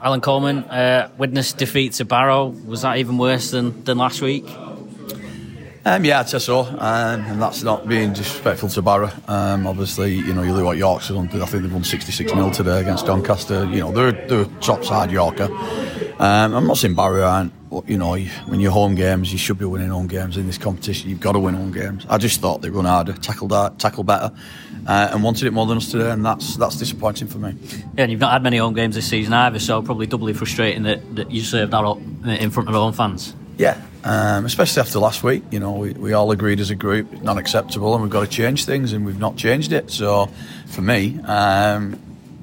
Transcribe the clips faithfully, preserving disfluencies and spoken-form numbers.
Alan Coleman, uh, witnessed defeat to Barrow. Was that even worse than, than last week? Um, yeah, I'd say so, um, and that's not being disrespectful to Barrow. Um, obviously, you know, you look at what Yorkshire done. I think they've won sixty-six nil today against Doncaster. You know, they're, they're a top side Yorker. Um, I'm not saying Barrow aren't, but, you know, when you're home games, you should be winning home games in this competition. You've got to win home games. I just thought they run harder, tackled hard, tackled better, uh, and wanted it more than us today, and that's that's disappointing for me. Yeah, and you've not had many home games this season either, so probably doubly frustrating that, that you served that up in front of our own fans. Yeah, um, especially after last week. You know, we, we all agreed as a group it's not acceptable, and we've got to change things, and we've not changed it. So, for me, um,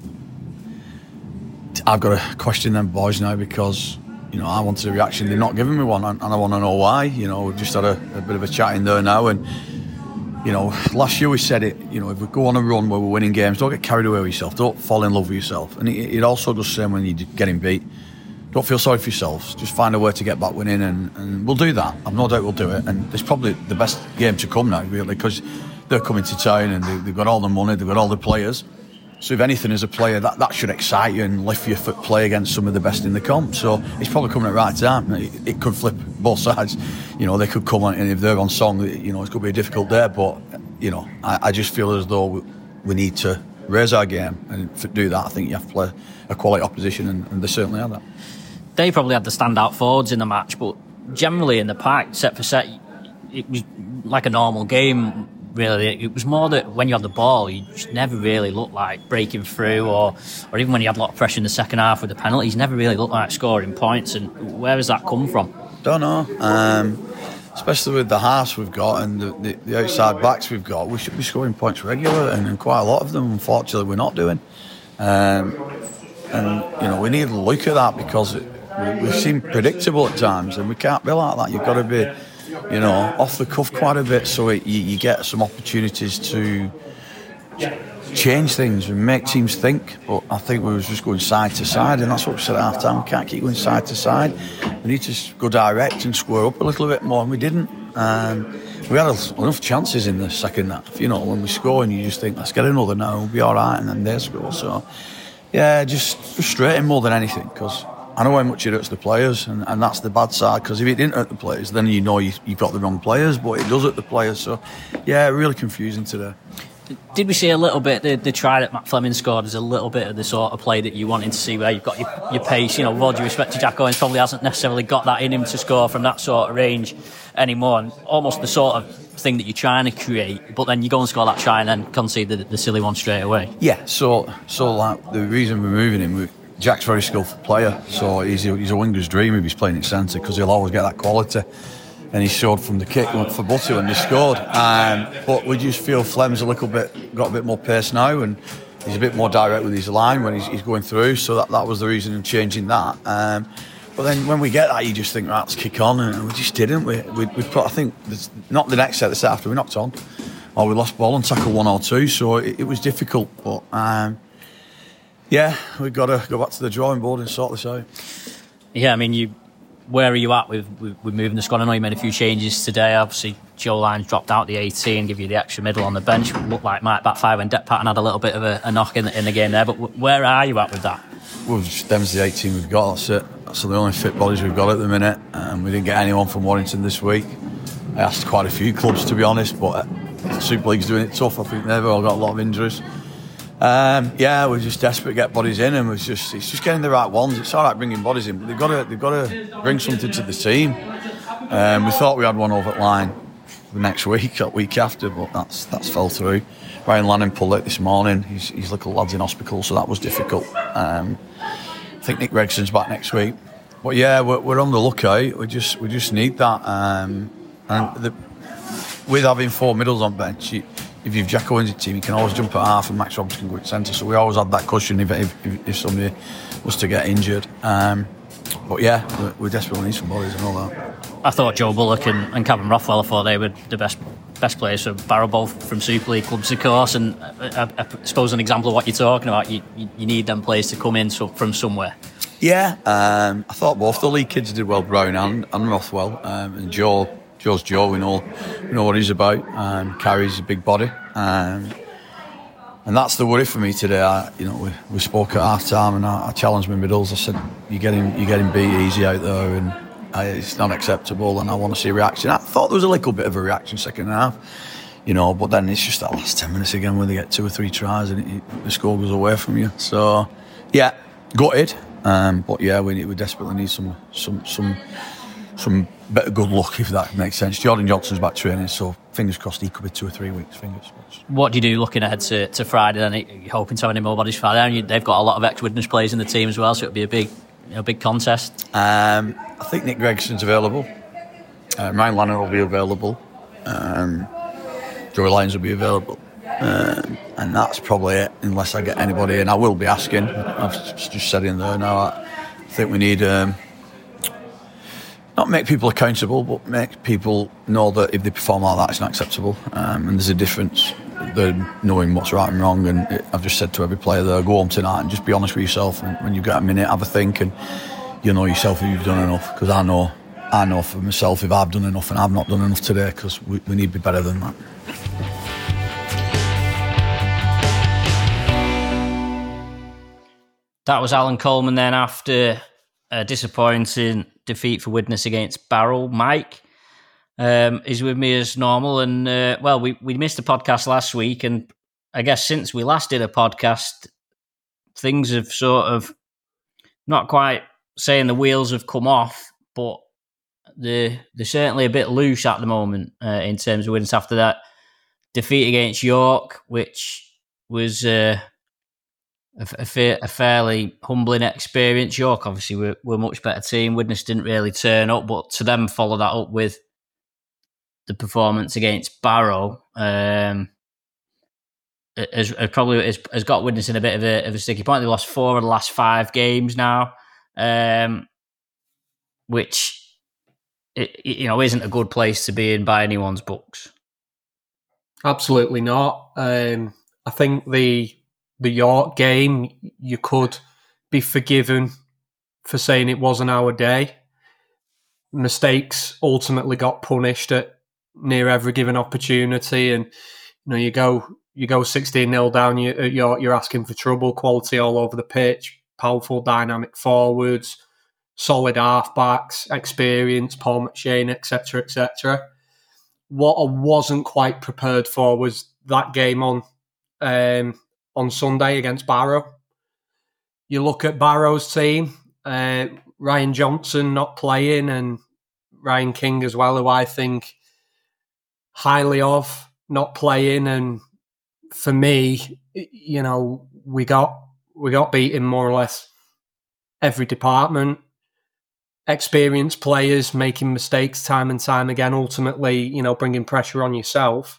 I've got to question them boys now because, you know, I wanted a reaction. They're not giving me one, and I want to know why. You know, we've just had a, a bit of a chat in there now, and, you know, last year we said it, you know, if we go on a run where we're winning games, don't get carried away with yourself, don't fall in love with yourself. And it, it also does the same when you're getting beat. Don't feel sorry for yourselves, just find a way to get back winning, and, and we'll do that. I've no doubt we'll do it, and it's probably the best game to come now, really, because they're coming to town and they, they've got all the money, they've got all the players. So if anything, as a player, that, that should excite you and lift you for play against some of the best in the comp. So it's probably coming at the right time. It, it could flip both sides. You know, they could come on, and if they're on song, you know, it's going to be a difficult day. But, you know, I, I just feel as though we, we need to raise our game. And to do that, I think you have to play a quality opposition, and, and they certainly are that. They probably had the standout forwards in the match, but generally in the pack, set for set, it was like a normal game. Really, it was more that when you had the ball, you just never really looked like breaking through, or or even when you had a lot of pressure in the second half with the penalties, never really looked like scoring points. And where has that come from? Don't know. Um, especially with the halves we've got and the, the, the outside backs we've got, we should be scoring points regular, and, and quite a lot of them, unfortunately, we're not doing. Um, and you know, we need to look at that because it, we, we seem predictable at times, and we can't be like that. You've got to be, you know, off the cuff quite a bit, so it, you, you get some opportunities to change things and make teams think. But I think we was just going side to side, and that's what we said at half time. We can't keep going side to side. We need to go direct and square up a little bit more, and we didn't. Um, we had enough chances in the second half. You know, when we score, and you just think, let's get another now, we'll be all right, and then they score. So, yeah, just frustrating more than anything, because I know how much it hurts the players, and, and that's the bad side, because if it didn't hurt the players, then you know you, you've got the wrong players, but it does hurt the players. So, yeah, really confusing today. Did we see a little bit, the, the try that Matt Fleming scored is a little bit of the sort of play that you wanted to see, where you've got your, your pace, you know, with all due respect to Jack Owens, probably hasn't necessarily got that in him to score from that sort of range anymore, and almost the sort of thing that you're trying to create, but then you go and score that try and then concede the, the silly one straight away. Yeah, so so like the reason we're moving him, we, Jack's a very skillful player, so he's a, he's a winger's dream if he's playing at centre, because he'll always get that quality. And he showed from the kick for Butty when they scored. Um, but we just feel Flem's a little bit got a bit more pace now, and he's a bit more direct with his line when he's, he's going through. So that, that was the reason in changing that. Um, but then when we get that, you just think, right, let's kick on, and we just didn't. We we, we put, I think not the next set, the set after we knocked on, or we lost ball and tackled one or two. So it, it was difficult. But um, yeah, we've got to go back to the drawing board and sort this out. Yeah, I mean you. Where are you at with, with, with moving the squad? I know you made a few changes today. Obviously, Joe Lyons dropped out the eighteen, give you the extra middle on the bench. Looked like Mike Backfire and Depp Patton had a little bit of a, a knock in the, in the game there. But w- where are you at with that? Well, them's the eighteen we've got. That's it. That's the only fit bodies we've got at the minute. Um, we didn't get anyone from Warrington this week. I asked quite a few clubs, to be honest, but the Super League's doing it tough. I think they've all got a lot of injuries. Um, yeah, we're just desperate to get bodies in, and it's just it's just getting the right ones. It's all right bringing bodies in, but they've got to they've got to bring something to the team. Um, we thought we had one over at line the next week, that week after, but that's that's fell through. Ryan Lanning pulled out this morning. He's, his little lad's in hospital, so that was difficult. Um, I think Nick Regson's back next week, but yeah, we're, we're on the lookout. We just we just need that, um, and the, with having four middles on bench. You, If you've Jack Owens' team, you can always jump at half and Max Roberts can go at centre. So we always had that cushion if if, if somebody was to get injured. Um, but yeah, we, we desperately need some bodies and all that. I thought Joe Bullock and, and Cavan Rothwell, I thought they were the best best players for Barrow, both from Super League clubs, of course. And I, I, I suppose an example of what you're talking about, you, you, you need them players to come in so, from somewhere. Yeah, um, I thought both the league kids did well, Brown and, and Rothwell. Um, and Joe... Joe's Joe, we know we know what he's about. Um, carries a big body. Um, And that's the worry for me today. I, you know, we, we spoke at half time, and I, I challenged my middles. I said, "You're getting you're getting beat easy out there, and I, it's not acceptable. And I want to see a reaction." I thought there was a little bit of a reaction second half, you know, but then it's just that last ten minutes again when they get two or three tries and it, it, the score goes away from you. So, yeah, gutted. Um, but yeah, we need, we desperately need some some some some better good luck, if that makes sense. Jordan Johnson's back training, so fingers crossed he could be two or three weeks. Fingers crossed. What do you do looking ahead to, to Friday? Then are you hoping to have any more bodies Friday? And you, they've got a lot of ex-Widnes players in the team as well, so it'll be a big a big contest. Um, I think Nick Gregson's available. Uh, Ryan Lanner will be available. Um, Joey Lyons will be available. Um, and that's probably it, unless I get anybody in. I will be asking. I've just said in there now. I think we need um, not make people accountable, but make people know that if they perform like that, it's not acceptable. Um, and there's a difference. They're knowing what's right and wrong. And it, I've just said to every player there, go home tonight and just be honest with yourself. And when you've got a minute, have a think, and you know yourself if you've done enough. Because I know, I know for myself if I've done enough, and I've not done enough today. Because we, we need to be better than that. That was Alan Coleman then after a disappointing defeat for Widnes against Barrow. Mike um, is with me as normal. And, uh, well, we, we missed the podcast last week. And I guess since we last did a podcast, things have sort of, not quite saying the wheels have come off, but they're, they're certainly a bit loose at the moment uh, in terms of Widnes after that defeat against York, which was... Uh, A, a, fa- a fairly humbling experience. York, obviously, were, were a much better team. Widnes didn't really turn up, but to them, follow that up with the performance against Barrow, um, has, has probably has, has got Widnes in a bit of a, of a sticky point. They lost four of the last five games now, um, which it, you know isn't a good place to be in by anyone's books. Absolutely not. Um, I think the. The York game, you could be forgiven for saying it wasn't our day. Mistakes ultimately got punished at near every given opportunity, and you know you go you go sixteen nil down. You, at York, you're asking for trouble. Quality all over the pitch, powerful, dynamic forwards, solid halfbacks, experience, Paul McShane, et cetera, et cetera. What I wasn't quite prepared for was that game on. Um, on Sunday against Barrow. You look at Barrow's team, uh, Ryan Johnson not playing and Ryan King as well, who I think highly of, not playing. And for me, you know, we got we got beaten more or less every department. Experienced players making mistakes time and time again, ultimately, you know, bringing pressure on yourself.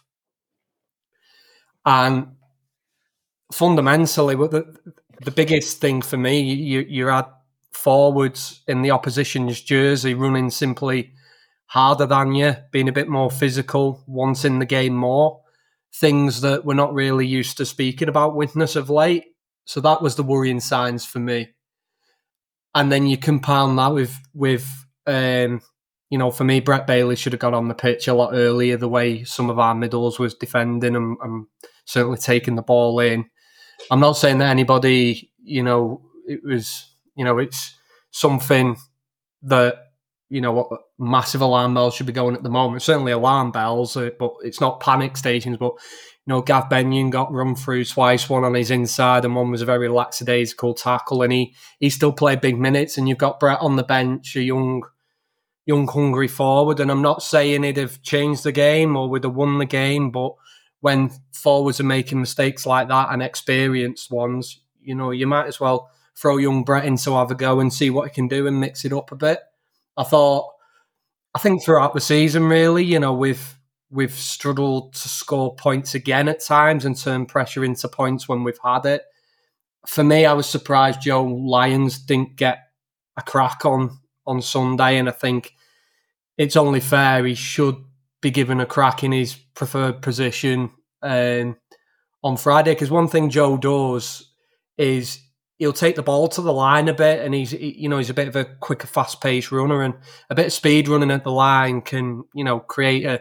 And fundamentally, the, the biggest thing for me, you, you had forwards in the opposition's jersey running simply harder than you, being a bit more physical, wanting the game more, things that we're not really used to speaking about Widnes of late. So that was the worrying signs for me. And then you compound that with, with um, you know, for me, Brett Bailey should have got on the pitch a lot earlier, the way some of our middles was defending and, and certainly taking the ball in. I'm not saying that anybody, you know, it was, you know, it's something that, you know, what massive alarm bells should be going at the moment. Certainly alarm bells, uh, but it's not panic stations. But, you know, Gav Benyon got run through twice, one on his inside and one was a very lackadaisical tackle. And he, he still played big minutes. And you've got Brett on the bench, a young, young, hungry forward. And I'm not saying it'd have changed the game or would have won the game, but when forwards are making mistakes like that and experienced ones, you know, you might as well throw young Brett in to have a go and see what he can do and mix it up a bit. I thought, I think throughout the season, really, you know, we've, we've struggled to score points again at times and turn pressure into points when we've had it. For me, I was surprised Joe Lyons didn't get a crack on, on Sunday, and I think it's only fair he should be given a crack in his preferred position um, on Friday, because one thing Joe does is he'll take the ball to the line a bit, and he's he, you know he's a bit of a quicker, fast-paced runner, and a bit of speed running at the line can you know create a,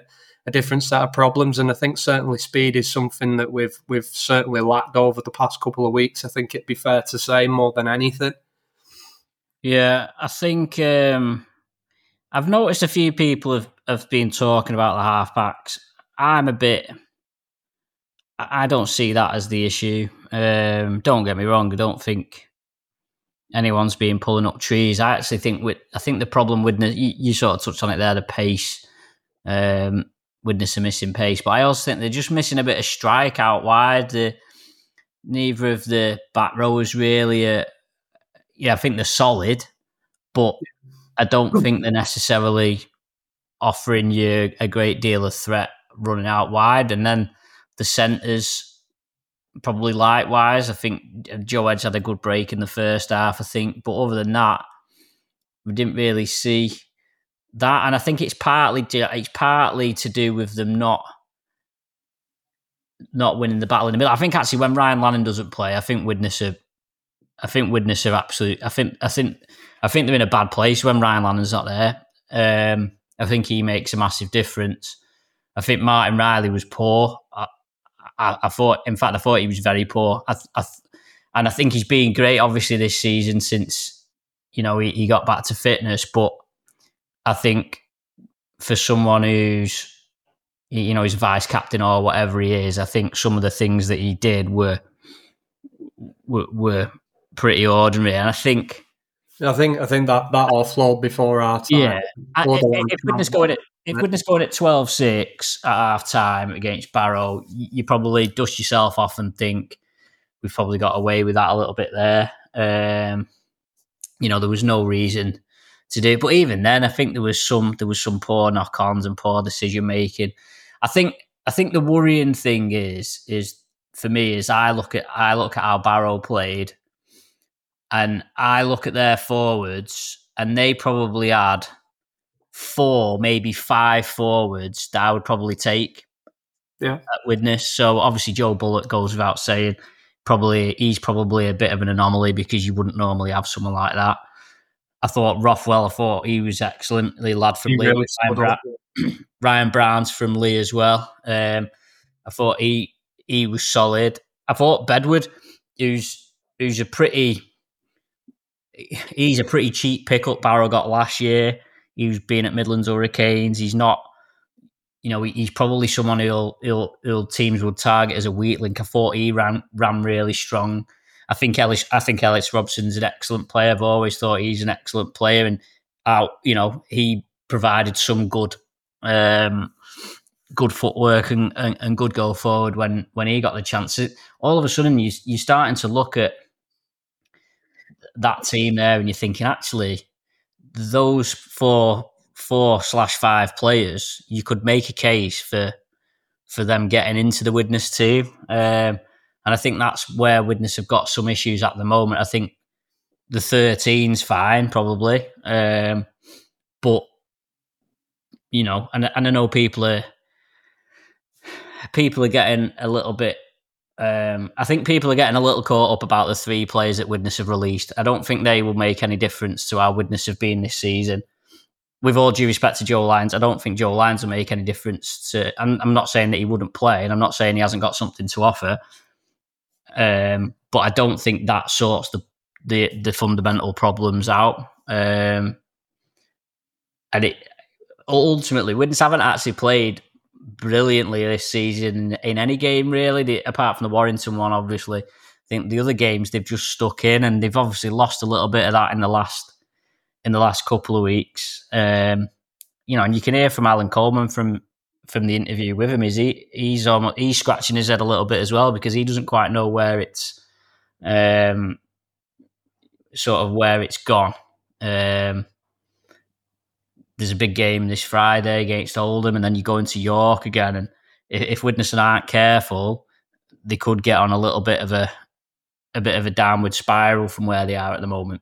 a different set of problems. And I think certainly speed is something that we've we've certainly lacked over the past couple of weeks. I think it'd be fair to say more than anything. Yeah, I think um, I've noticed a few people have, have been talking about the halfbacks. I'm a bit. I don't see that as the issue. Um, don't get me wrong. I don't think anyone's been pulling up trees. I actually think with I think the problem with you, you sort of touched on it there, the pace. Um, Widnes are missing pace, but I also think they're just missing a bit of strike out wide. The, neither of the back rowers really. Are, yeah, I think they're solid, but I don't think they're necessarily offering you a great deal of threat running out wide. And then the centres, probably likewise. I think Joe Edge had a good break in the first half, I think. But other than that, we didn't really see that. And I think it's partly it's partly to do with them not not winning the battle in the middle. I think actually when Ryan Lannon doesn't play, I think Widnes are I think Widnes are absolute. I think I think I think they're in a bad place when Ryan Lannon's not there. Um, I think he makes a massive difference. I think Martin Riley was poor. I, I, I thought, in fact, I thought he was very poor. I, I, and I think he's been great, obviously, this season since you know he, he got back to fitness. But I think for someone who's you know he's vice captain or whatever he is, I think some of the things that he did were were. were pretty ordinary, and I think, I think, I think that that offload before our time. Yeah, I, if, if Widnes going at if Widnes going at twelve six at half time against Barrow, you, you probably dust yourself off and think we've probably got away with that a little bit there. Um, you know, there was no reason to do it, but even then, I think there was some there was some poor knock-ons and poor decision making. I think I think the worrying thing is is for me is I look at I look at how Barrow played. And I look at their forwards, and they probably had four, maybe five forwards that I would probably take yeah. at Widnes. So obviously Joe Bullock goes without saying. Probably he's probably a bit of an anomaly because you wouldn't normally have someone like that. I thought Rothwell, I thought he was excellent. The lad from he Lee, really Ryan, Bra- Ryan Brown's from Lee as well. Um, I thought he he was solid. I thought Bedward, who's who's a pretty. He's a pretty cheap pickup Barrow got last year. He was being at Midlands Hurricanes. He's not, you know, he's probably someone who'll, who'll, who'll teams would target as a weak link. I thought he ran ran really strong. I think Ellis, I think Ellis Robson's an excellent player. I've always thought he's an excellent player, and out, you know, he provided some good, um, good footwork and, and, and good go forward when when he got the chance. All of a sudden, you you're starting to look at that team there, and you're thinking, actually, those four, four slash five players, you could make a case for for them getting into the Widnes team, um, and I think that's where Widnes have got some issues at the moment. I think the thirteen's fine, probably, um, but you know, and and I know people are people are getting a little bit. Um, I think people are getting a little caught up about the three players that Widnes have released. I don't think they will make any difference to how Widnes have been this season. With all due respect to Joe Lyons, I don't think Joe Lyons will make any difference to. I'm, I'm not saying that he wouldn't play, and I'm not saying he hasn't got something to offer. Um, but I don't think that sorts the the, the fundamental problems out. Um, and it ultimately, Widnes haven't actually played brilliantly this season in any game, really, the, apart from the Warrington one, obviously. I think the other games they've just stuck in, and they've obviously lost a little bit of that in the last in the last couple of weeks. Um, you know, and you can hear from Alan Coleman from from the interview with him is he he's almost he's scratching his head a little bit as well because he doesn't quite know where it's um, sort of where it's gone. Um, There's a big game this Friday against Oldham, and then you go into York again. And if, if Widnes aren't careful, they could get on a little bit of a a bit of a downward spiral from where they are at the moment.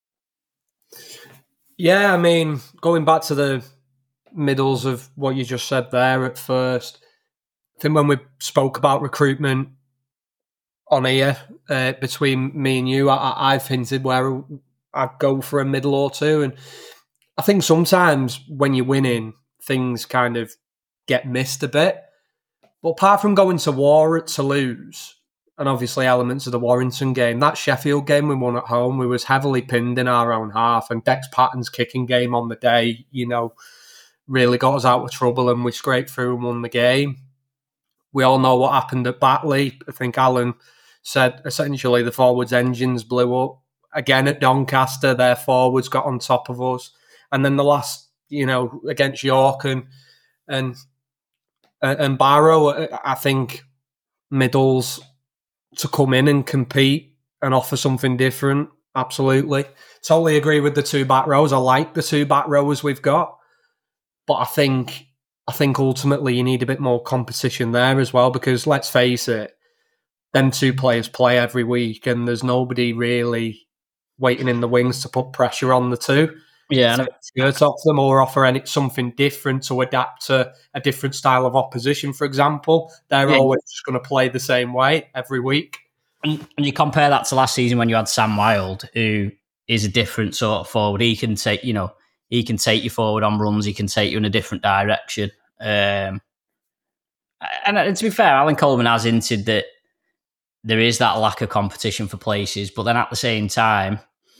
Yeah, I mean, going back to the middles of what you just said there at first, I think when we spoke about recruitment on here uh, between me and you, I, I've hinted where I'd go for a middle or two, and I think sometimes when you're winning, things kind of get missed a bit. But apart from going to war to lose, and obviously elements of the Warrington game, that Sheffield game we won at home, we was heavily pinned in our own half, and Dex Patton's kicking game on the day, you know, really got us out of trouble, and we scraped through and won the game. We all know what happened at Batley. I think Alan said essentially the forwards' engines blew up. Again at Doncaster, their forwards got on top of us. And then the last, you know, against York and and, and Barrow, I think Middles to come in and compete and offer something different. Absolutely. Totally agree with the two back rows. I like the two back rowers we've got. But I think I think ultimately you need a bit more competition there as well, because let's face it, them two players play every week and there's nobody really waiting in the wings to put pressure on the two. Yeah, to get off them or offer any, something different to adapt to a different style of opposition, for example. They're yeah. always just going to play the same way every week. And, and you compare that to last season when you had Sam Wilde, who is a different sort of forward. He can take, you know, he can take you forward on runs. He can take you in a different direction. Um, and, and to be fair, Alan Coleman has hinted that there is that lack of competition for places, but then at the same time,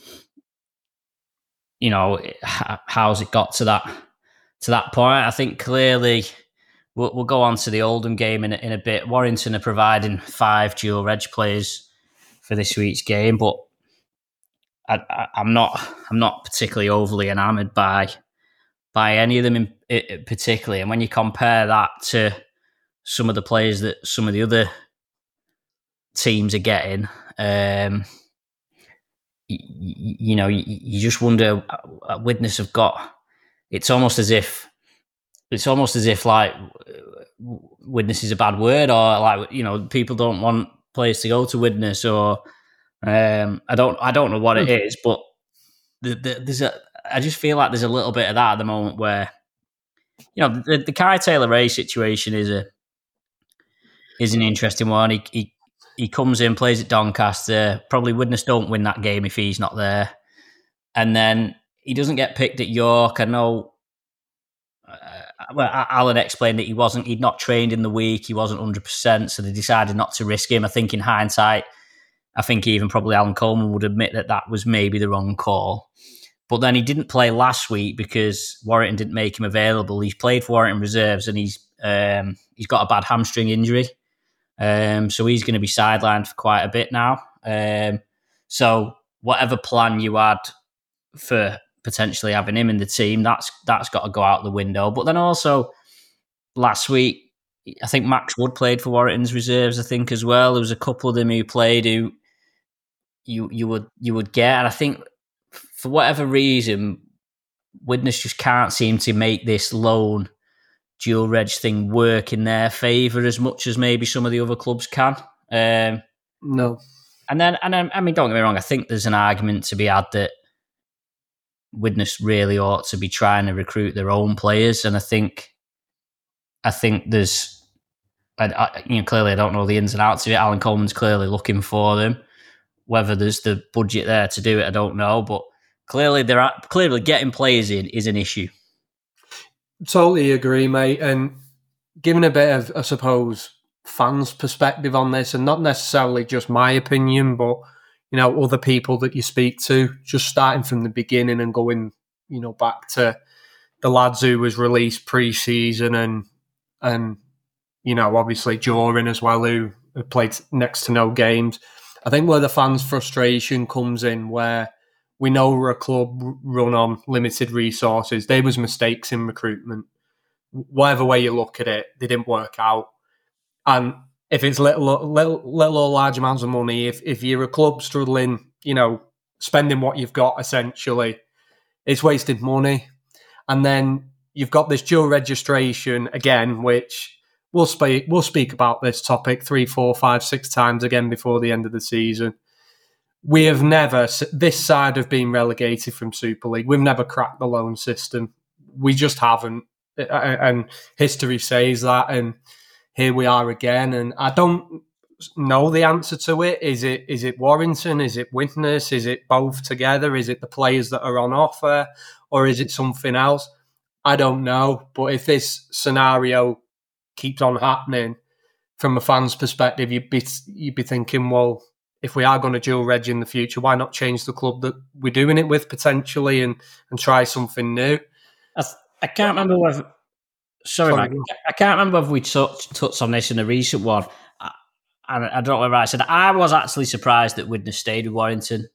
you know, how's it got to that to that point? I think clearly we'll, we'll go on to the Oldham game in a, in a bit. Warrington are providing five dual reg players for this week's game, but I, I, I'm not I'm not particularly overly enamoured by by any of them in, in particularly. And when you compare that to some of the players that some of the other teams are getting, um, You, you know, you, you just wonder. Uh, Widnes have got. It's almost as if, it's almost as if like Widnes is a bad word, or like you know, people don't want players to go to Widnes, or um, I don't, I don't know what it is, but the, the, there's a. I just feel like there's a little bit of that at the moment where, you know, the, the Kai Taylor-Ray situation is a is an interesting one. He. he He comes in, plays at Doncaster. Probably Widnes don't win that game if he's not there. And then he doesn't get picked at York. I know uh, well, Alan explained that he wasn't, he'd not trained in the week. He wasn't one hundred percent, so they decided not to risk him. I think in hindsight, I think even probably Alan Coleman would admit that that was maybe the wrong call. But then he didn't play last week because Warrington didn't make him available. He's played for Warrington reserves and he's um, he's got a bad hamstring injury. Um, so he's going to be sidelined for quite a bit now. Um, so whatever plan you had for potentially having him in the team, that's that's got to go out the window. But then also last week, I think Max Wood played for Warrington's reserves. I think as well, there was a couple of them who played who you you would you would get, and I think for whatever reason, Widnes just can't seem to make this loan dual reg thing work in their favour as much as maybe some of the other clubs can. Um, no. And then, and then, I mean, don't get me wrong, I think there's an argument to be had that Widnes really ought to be trying to recruit their own players. And I think, I think there's, I, I, you know, clearly I don't know the ins and outs of it. Alan Coleman's clearly looking for them. Whether there's the budget there to do it, I don't know. But clearly, there are clearly getting players in is an issue. Totally agree, mate. And giving a bit of, I suppose, fans' perspective on this, and not necessarily just my opinion, but, you know, other people that you speak to, just starting from the beginning and going, you know, back to the lads who was released pre-season and, and you know, obviously Joran as well, who, who played next to no games. I think where the fans' frustration comes in, where we know we're a club run on limited resources. There was mistakes in recruitment. Whatever way you look at it, they didn't work out. And if it's little, little, little or large amounts of money, if if you're a club struggling, you know, spending what you've got, essentially, it's wasted money. And then you've got this dual registration again, which we'll speak we'll speak about this topic three, four, five, six times again before the end of the season. We have never, this side of being relegated from Super League, we've never cracked the loan system. We just haven't. And history says that. And here we are again. And I don't know the answer to it. Is it is it Warrington? Is it Widnes? Is it both together? Is it the players that are on offer? Or is it something else? I don't know. But if this scenario keeps on happening, from a fan's perspective, you'd be you'd be thinking, well, if we are going to dual reg in the future, why not change the club that we're doing it with potentially and, and try something new? I, th- I can't remember whether. Sorry, Sorry Mike. I can't remember if we touched, touched on this in a recent one. I, I, I don't know whether I said I was actually surprised that Widnes stayed with Warrington.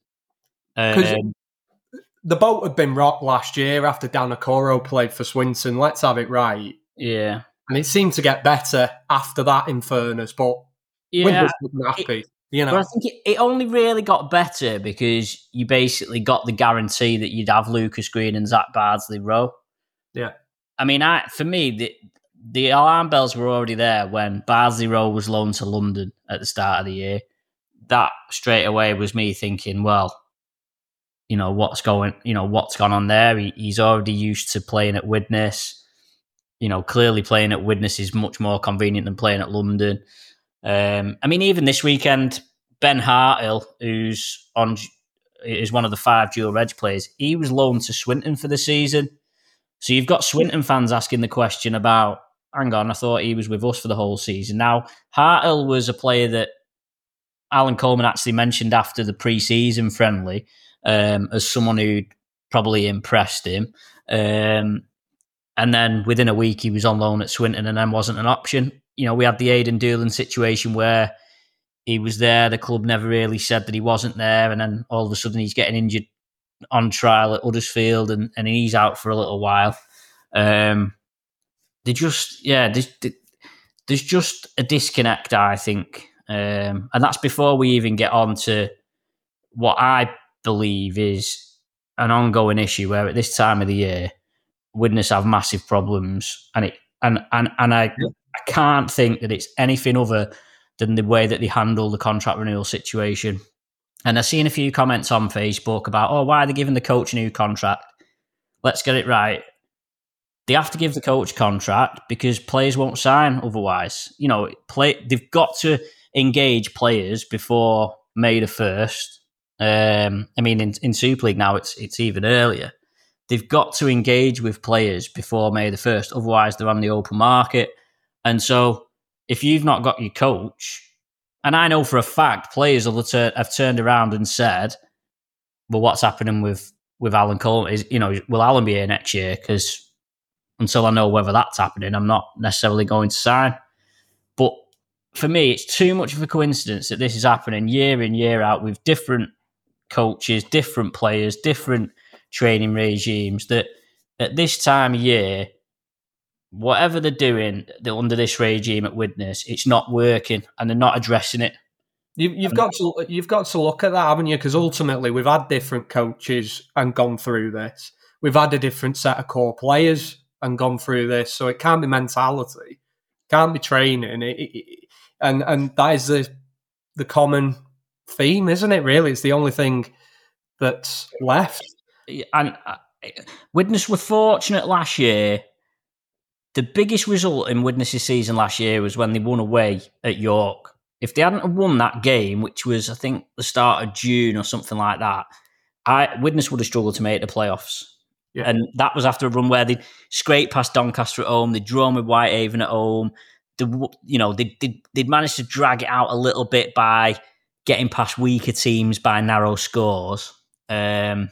Um, the boat had been rocked last year after Dan Okoro played for Swinton. Let's have it right. Yeah. And it seemed to get better after that, in fairness, but yeah, Widnes wasn't happy. It, you know, but I think it, it only really got better because you basically got the guarantee that you'd have Lucas Green and Zach Bardsley row. Yeah. I mean, I for me, the the alarm bells were already there when Bardsley Rowe was loaned to London at the start of the year. That straight away was me thinking, well, you know, what's going, you know, what's gone on there? He, he's already used to playing at Widnes. You know, clearly playing at Widnes is much more convenient than playing at London. Um, I mean, even this weekend, Ben Harthill, who's on, is one of the five dual reg players, he was loaned to Swinton for the season. So you've got Swinton fans asking the question about, hang on, I thought he was with us for the whole season. Now, Harthill was a player that Alan Coleman actually mentioned after the pre-season friendly um, as someone who'd probably impressed him. Um, and then within a week, he was on loan at Swinton and then wasn't an option. You know, we had the Aidan Doolan situation where he was there, the club never really said that he wasn't there, and then all of a sudden he's getting injured on trial at Huddersfield, and, and he's out for a little while. Um, they just, yeah, there's, there's just a disconnect, I think. Um, and that's before we even get on to what I believe is an ongoing issue where at this time of the year, Widnes have massive problems. And it and, and, and I, yeah. I can't think that it's anything other than the way that they handle the contract renewal situation. And I've seen a few comments on Facebook about, oh, why are they giving the coach a new contract? Let's get it right. They have to give the coach contract because players won't sign otherwise. You know, play. They've got to engage players before May the first. Um, I mean, in, in Super League now, it's it's even earlier. They've got to engage with players before May the first. Otherwise, they're on the open market. And so if you've not got your coach... And I know for a fact players will turn, have turned around and said, well, what's happening with, with Alan Coleman? Is, you know, will Alan be here next year? Because until I know whether that's happening, I'm not necessarily going to sign. But for me, it's too much of a coincidence that this is happening year in, year out with different coaches, different players, different training regimes, that at this time of year, whatever they're doing under this regime at Widnes, it's not working, and they're not addressing it. You, you've got to you've got to look at that, haven't you? Because ultimately, we've had different coaches and gone through this. We've had a different set of core players and gone through this. So it can't be mentality, can't be training, it, it, and and that is the the common theme, isn't it? Really, it's the only thing that's left. And uh, Widnes were fortunate last year. The biggest result in Widnes' season last year was when they won away at York. If they hadn't won that game, which was, I think, the start of June or something like that, I, Widnes would have struggled to make the playoffs. Yeah. And that was after a run where they scraped past Doncaster at home, they'd drawn with Whitehaven at home. The, you know, they, they, they'd managed to drag it out a little bit by getting past weaker teams by narrow scores. Um,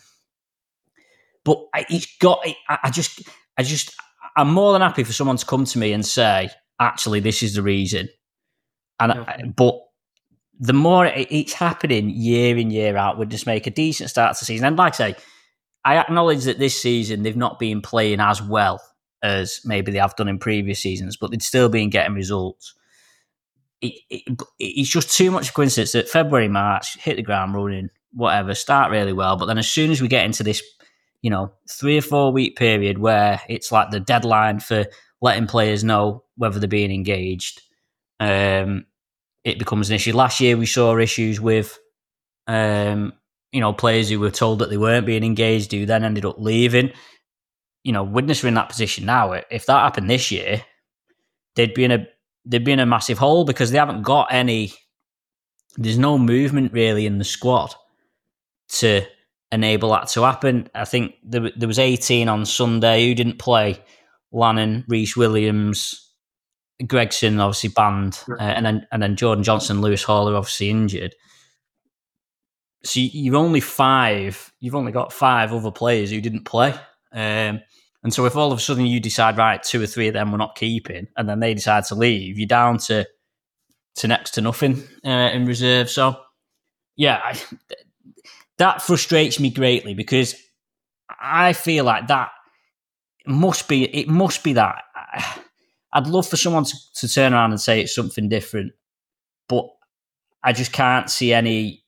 but I, it's got, I, I just, I just... I'm more than happy for someone to come to me and say, actually, this is the reason. And okay. I, But the more it, it's happening year in, year out, we'd just make a decent start to the season. And like I say, I acknowledge that this season they've not been playing as well as maybe they have done in previous seasons, but they'd still been getting results. It, it, it's just too much coincidence that February, March, hit the ground running, whatever, start really well. But then as soon as we get into this, you know, three or four week period where it's like the deadline for letting players know whether they're being engaged, um, it becomes an issue. Last year we saw issues with, um, you know, players who were told that they weren't being engaged, who then ended up leaving. You know, Widnes are in that position now. If that happened this year, they'd be in a they'd be in a massive hole because they haven't got any. There's no movement really in the squad to enable that to happen. I think there, there was eighteen on Sunday who didn't play. Lannon, Reece Williams, Gregson obviously banned, uh, and then and then Jordan Johnson, Lewis Hall are obviously injured. So you've only five. You've only got five other players who didn't play. Um, and so if all of a sudden you decide, right, two or three of them we're not keeping, and then they decide to leave, you're down to to next to nothing uh, in reserve. So yeah, I, that frustrates me greatly because I feel like that must be. It must be that. I'd love for someone to, to turn around and say it's something different, but I just can't see any.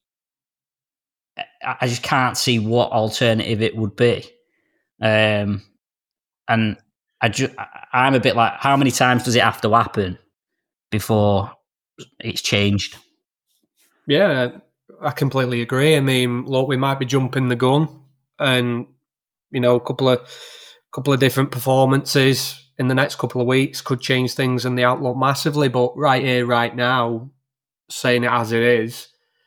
I just can't see what alternative it would be. Um, and I just, I'm a bit like, how many times does it have to happen before it's changed? Yeah, I completely agree. I mean, look, we might be jumping the gun, and you know, a couple of couple of different performances in the next couple of weeks could change things in the outlook massively. But right here, right now, saying it as it is,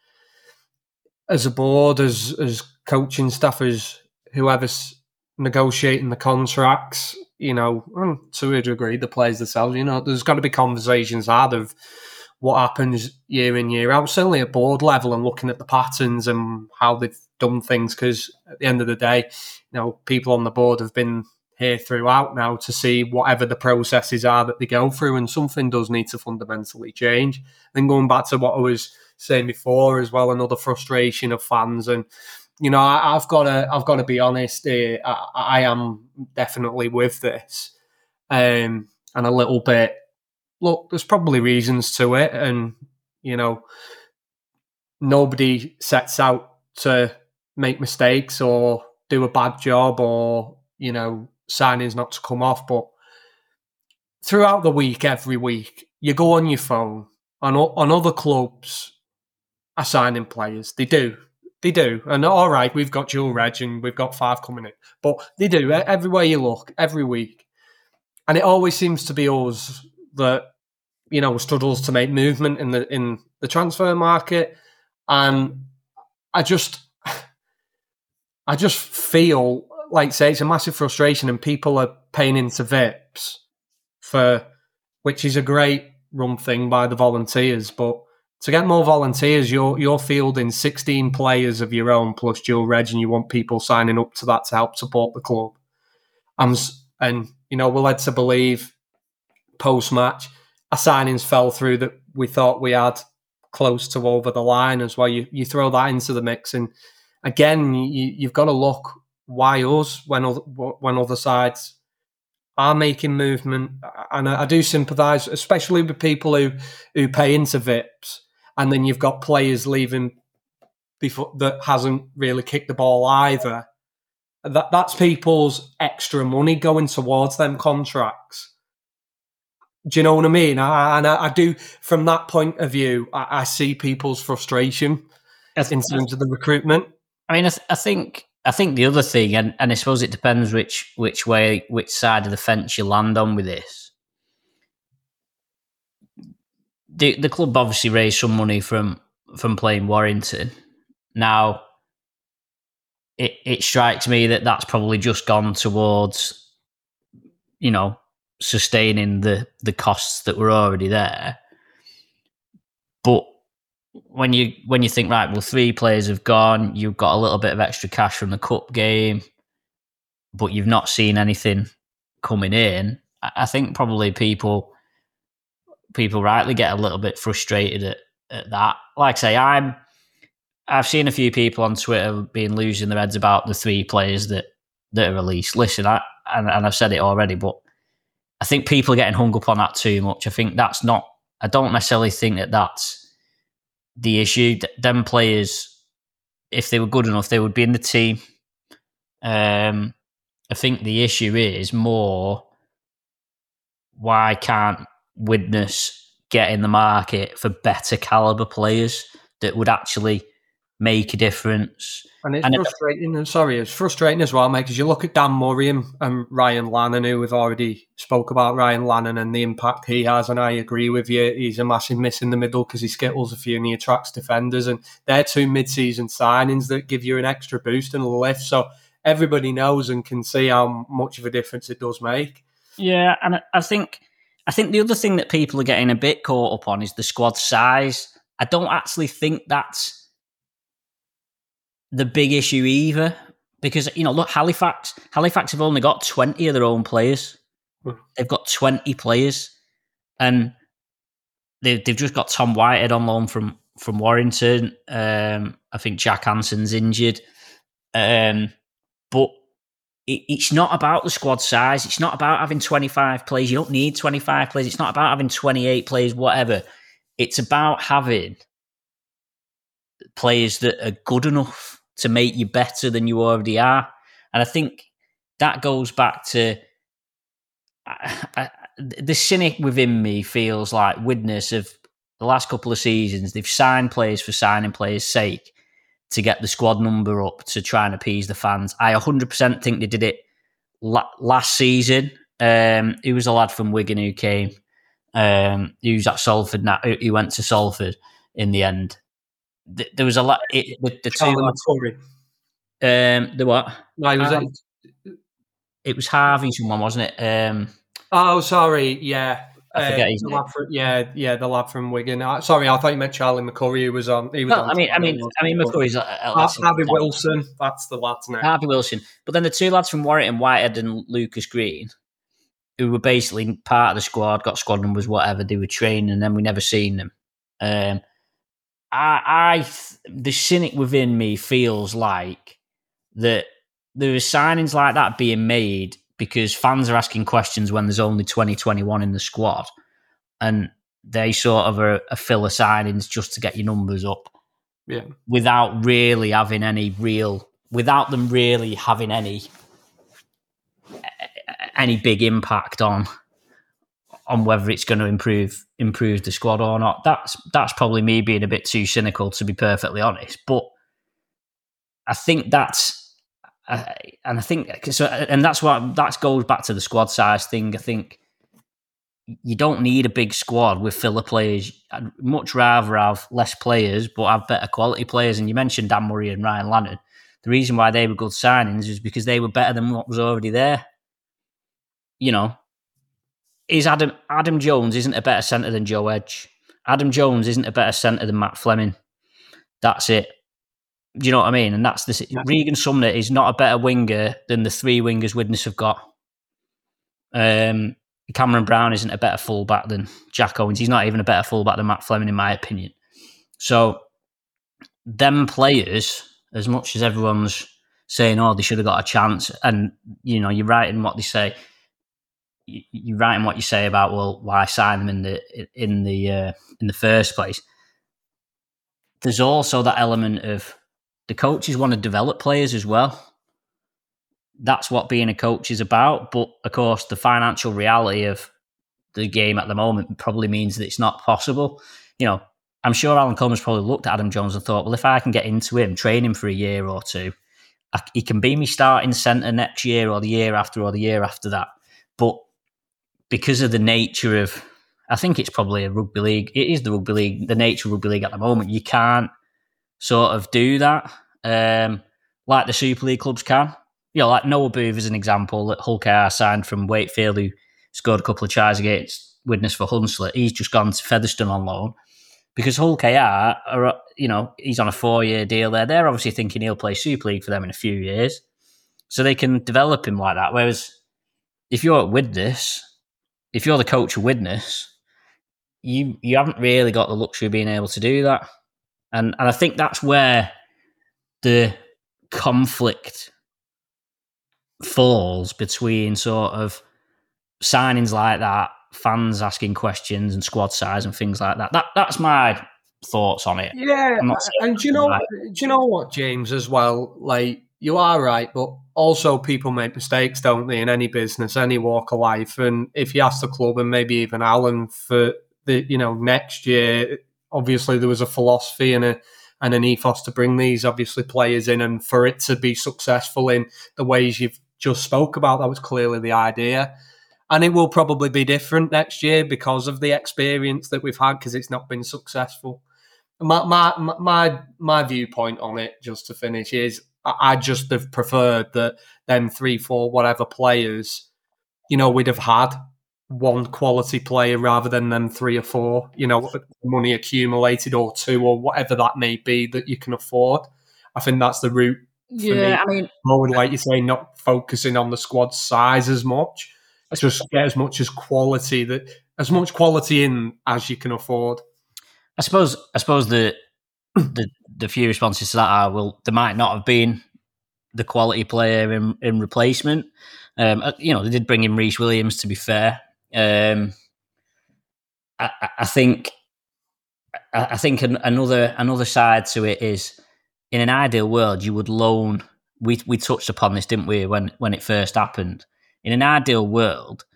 as a board, as as coaching staff, as whoever's negotiating the contracts, you know, to a degree, the players themselves, you know, there's got to be conversations had of what happens year in, year out, certainly at board level, and looking at the patterns and how they've done things, because at the end of the day, you know, people on the board have been here throughout now to see whatever the processes are that they go through, and something does need to fundamentally change. Then going back to what I was saying before as well, another frustration of fans, and you know, I, I've got to, I've got to be honest here, I, I am definitely with this, um, and a little bit. Look, there's probably reasons to it, and you know, nobody sets out to make mistakes or do a bad job, or you know, signings not to come off. But throughout the week, every week, you go on your phone, on on other clubs are signing players. They do. They do. And all right, we've got dual reg and we've got five coming in. But they do. Everywhere you look, every week. And it always seems to be us that, you know, struggles to make movement in the in the transfer market. And I just I just feel like, say, it's a massive frustration, and people are paying into V I Ps for, which is a great run thing by the volunteers, but to get more volunteers, you're you're fielding sixteen players of your own plus dual reg, and you want people signing up to that to help support the club. Um, and, you know, we're led to believe post-match, our signings fell through that we thought we had close to over the line as well. You you throw that into the mix, and again, you, you've got to look why us when other, when other sides are making movement. And I, I do sympathise, especially with people who, who pay into V I Ps, and then you've got players leaving before that hasn't really kicked the ball either. That that's people's extra money going towards them contracts. Do you know what I mean? I, and I, I do, from that point of view, I, I see people's frustration th- in terms of the recruitment. I mean, I, th- I think I think the other thing, and, and I suppose it depends which which way, which side of the fence you land on with this. The the club obviously raised some money from from playing Warrington. Now, it it strikes me that that's probably just gone towards, you know, sustaining the the costs that were already there. But when you when you think, right, well, three players have gone, you've got a little bit of extra cash from the cup game, but you've not seen anything coming in. I think probably people people rightly get a little bit frustrated at, at that. Like I say, I'm I've seen a few people on Twitter being losing their heads about the three players that, that are released. Listen, I, and, and I've said it already, but I think people are getting hung up on that too much. I think that's not, I don't necessarily think that that's the issue. Them players, if they were good enough, they would be in the team. Um, I think the issue is more, why can't Widnes get in the market for better caliber players that would actually make a difference. And it's and frustrating. It, sorry, it's frustrating as well, mate, because you look at Dan Murray and, and Ryan Lannon, who we've already spoke about Ryan Lannon and the impact he has, and I agree with you. He's a massive miss in the middle because he skittles a few and he attracts defenders, and they're two mid-season signings that give you an extra boost and a lift. So everybody knows and can see how much of a difference it does make. Yeah, and I think I think the other thing that people are getting a bit caught up on is the squad size. I don't actually think that's the big issue either, because, you know, look, Halifax, Halifax have only got twenty of their own players. Mm. They've got twenty players, and they've they've just got Tom Whitehead on loan from from Warrington. Um, I think Jack Hanson's injured, um, but it, it's not about the squad size. It's not about having twenty-five players. You don't need twenty-five players. It's not about having twenty-eight players. Whatever. It's about having players that are good enough to make you better than you already are. And I think that goes back to I, I, the cynic within me feels like Widnes of the last couple of seasons, they've signed players for signing players' sake to get the squad number up to try and appease the fans. I one hundred percent think they did it la- last season. Um, he was a lad from Wigan who came, um, he was at Salford now, he went to Salford in the end. There was a lot. It, the, the two McCurry. Um, the what? No, it was. Um, it was Harvey, someone, wasn't it? Um, oh, sorry. Yeah, I forget uh, his the name. lad from, yeah, yeah, the lad from Wigan. Uh, sorry, I thought you meant Charlie McCurry, who was on. He was well, on I mean, I mean, I mean, McCurry's. Uh, uh, Harvey Wilson. That's the lad's name. Harvey Wilson. But then the two lads from Warrington, Whitehead and Lucas Green, who were basically part of the squad, got squad numbers, whatever. They were training, and then we never seen them. Um, I, I, the cynic within me feels like that there are signings like that being made because fans are asking questions when there's only twenty, twenty-one in the squad, and they sort of are, are filler signings just to get your numbers up, yeah, without really having any real, without them really having any any big impact on. on whether it's going to improve improve the squad or not. That's that's probably me being a bit too cynical, to be perfectly honest. But I think that's, uh, and I think so, and that's what that goes back to the squad size thing. I think you don't need a big squad with filler players. I'd much rather have less players, but have better quality players. And you mentioned Dan Murray and Ryan Lannon. The reason why they were good signings is because they were better than what was already there. You know. Is Adam Adam Jones isn't a better centre than Joe Edge. Adam Jones isn't a better centre than Matt Fleming. That's it. Do you know what I mean? And that's the yeah. Regan Sumner is not a better winger than the three wingers Widnes have got. Um, Cameron Brown isn't a better fullback than Jack Owens. He's not even a better fullback than Matt Fleming, in my opinion. So, them players, as much as everyone's saying, "Oh, they should have got a chance," and you know, you're right in what they say. You're right in what you say about, well, why sign them in the in the uh, in the first place. There's also that element of the coaches want to develop players as well. That's what being a coach is about. But of course, the financial reality of the game at the moment probably means that it's not possible. You know, I'm sure Alan Coleman's probably looked at Adam Jones and thought, well, if I can get into him, train him for a year or two, I, he can be me starting centre next year or the year after or the year after that. But because of the nature of, I think it's probably a rugby league. It is the rugby league, the nature of rugby league at the moment. You can't sort of do that um, like the Super League clubs can. You know, like Noah Booth is an example that Hull K R signed from Wakefield, who scored a couple of tries against Widnes for Hunslet. He's just gone to Featherstone on loan because Hull K R are, you know, he's on a four-year deal there. They're obviously thinking he'll play Super League for them in a few years, so they can develop him like that. Whereas if you're at Widnes, if you're the coach of Widnes, you you haven't really got the luxury of being able to do that. And and I think that's where the conflict falls between sort of signings like that, fans asking questions and squad size and things like that. That that's my thoughts on it. Yeah, and do you know, right. do you know what, James, as well? Like, you are right, but also people make mistakes, don't they, in any business, any walk of life. And if you ask the club and maybe even Alan for the, you know, next year, obviously there was a philosophy and a, and an ethos to bring these obviously players in, and for it to be successful in the ways you've just spoke about. That was clearly the idea. And it will probably be different next year because of the experience that we've had, because it's not been successful. My, my my my viewpoint on it, just to finish, is I just have preferred that them three, four, whatever players, you know, we'd have had one quality player rather than them three or four, you know, money accumulated, or two, or whatever that may be that you can afford. I think that's the route for Yeah, me. I mean, More, like you say, not focusing on the squad size as much. Just get as much as quality that as much quality in as you can afford. I suppose I suppose the the the few responses to that are, well, there might not have been the quality player in, in replacement. Um, you know, they did bring in Reece Williams, to be fair. Um, I, I think I think another another side to it is, in an ideal world, you would loan. We we touched upon this, didn't we, when when it first happened? In an ideal world,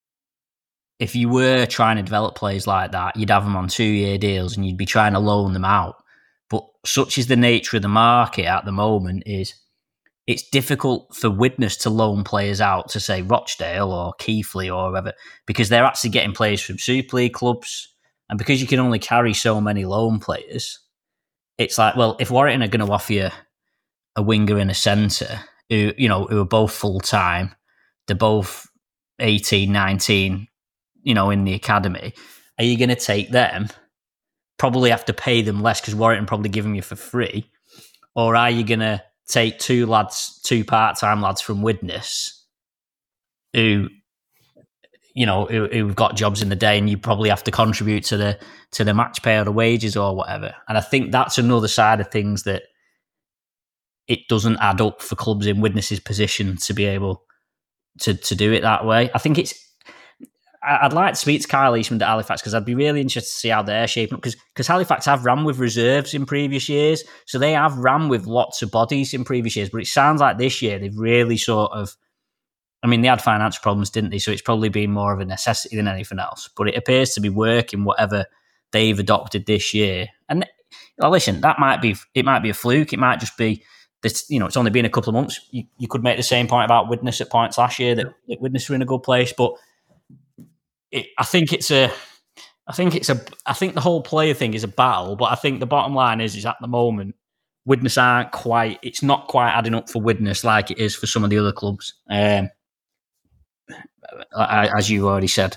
if you were trying to develop players like that, you'd have them on two-year deals and you'd be trying to loan them out. But such is the nature of the market at the moment, is it's difficult for Widnes to loan players out to, say, Rochdale or Keighley or whatever, because they're actually getting players from Super League clubs. And because you can only carry so many loan players, it's like, well, if Warrington are going to offer you a winger and a centre who, you know, who are both full-time, they're both eighteen, nineteen, you know, in the academy, are you going to take them? Probably have to pay them less because Warrington probably give them you for free. Or are you going to take two lads, two part-time lads from Widnes who, you know, who, who've got jobs in the day, and you probably have to contribute to the to the match pay or the wages or whatever. And I think that's another side of things that it doesn't add up for clubs in Widnes's position to be able to to do it that way. I think it's. I'd like to speak to Kyle Eastman at Halifax, because I'd be really interested to see how they're shaping up, because because Halifax have ran with reserves in previous years, so they have ran with lots of bodies in previous years. But it sounds like this year they've really sort of. I mean, they had financial problems, didn't they? So it's probably been more of a necessity than anything else. But it appears to be working, whatever they've adopted this year. And well, listen, that might be it. Might be a fluke. It might just be this. You know, it's only been a couple of months. You, you could make the same point about Widnes at points last year, that, that Widnes were in a good place. But it, I think it's a. I think it's a. I think the whole player thing is a battle. But I think the bottom line is, is at the moment, Widnes aren't quite. It's not quite adding up for Widnes like it is for some of the other clubs. Um, as you already said.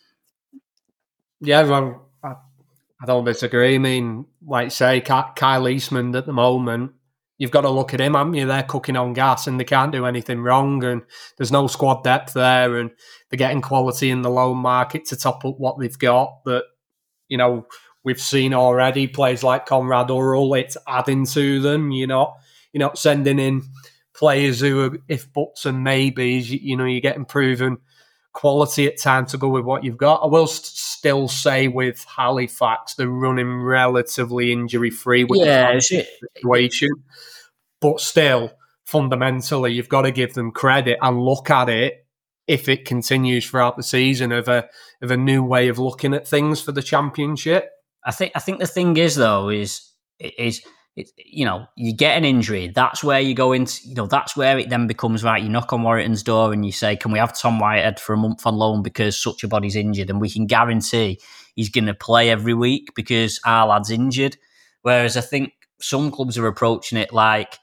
Yeah, well, I, I don't disagree. I mean, like say, Kyle Eastman at the moment, you've got to look at him, haven't you? They're cooking on gas and they can't do anything wrong, and there's no squad depth there, and they're getting quality in the loan market to top up what they've got that, you know, we've seen already. Players like Conrad Urrell, it's adding to them, you know. You're not sending in players who are if buts and maybes, you, you know, you're getting proven quality at time to go with what you've got. I will st- still say with Halifax, they're running relatively injury-free with yeah, the situation. But still, fundamentally, you've got to give them credit and look at it, if it continues throughout the season, of a of a new way of looking at things for the championship. I think I think the thing is, though, is is it, you know, you get an injury, that's where you go into, you know, that's where it then becomes, right, you knock on Warrington's door and you say, can we have Tom Whitehead for a month on loan because such a body's injured, and we can guarantee he's going to play every week because our lad's injured. Whereas I think some clubs are approaching it like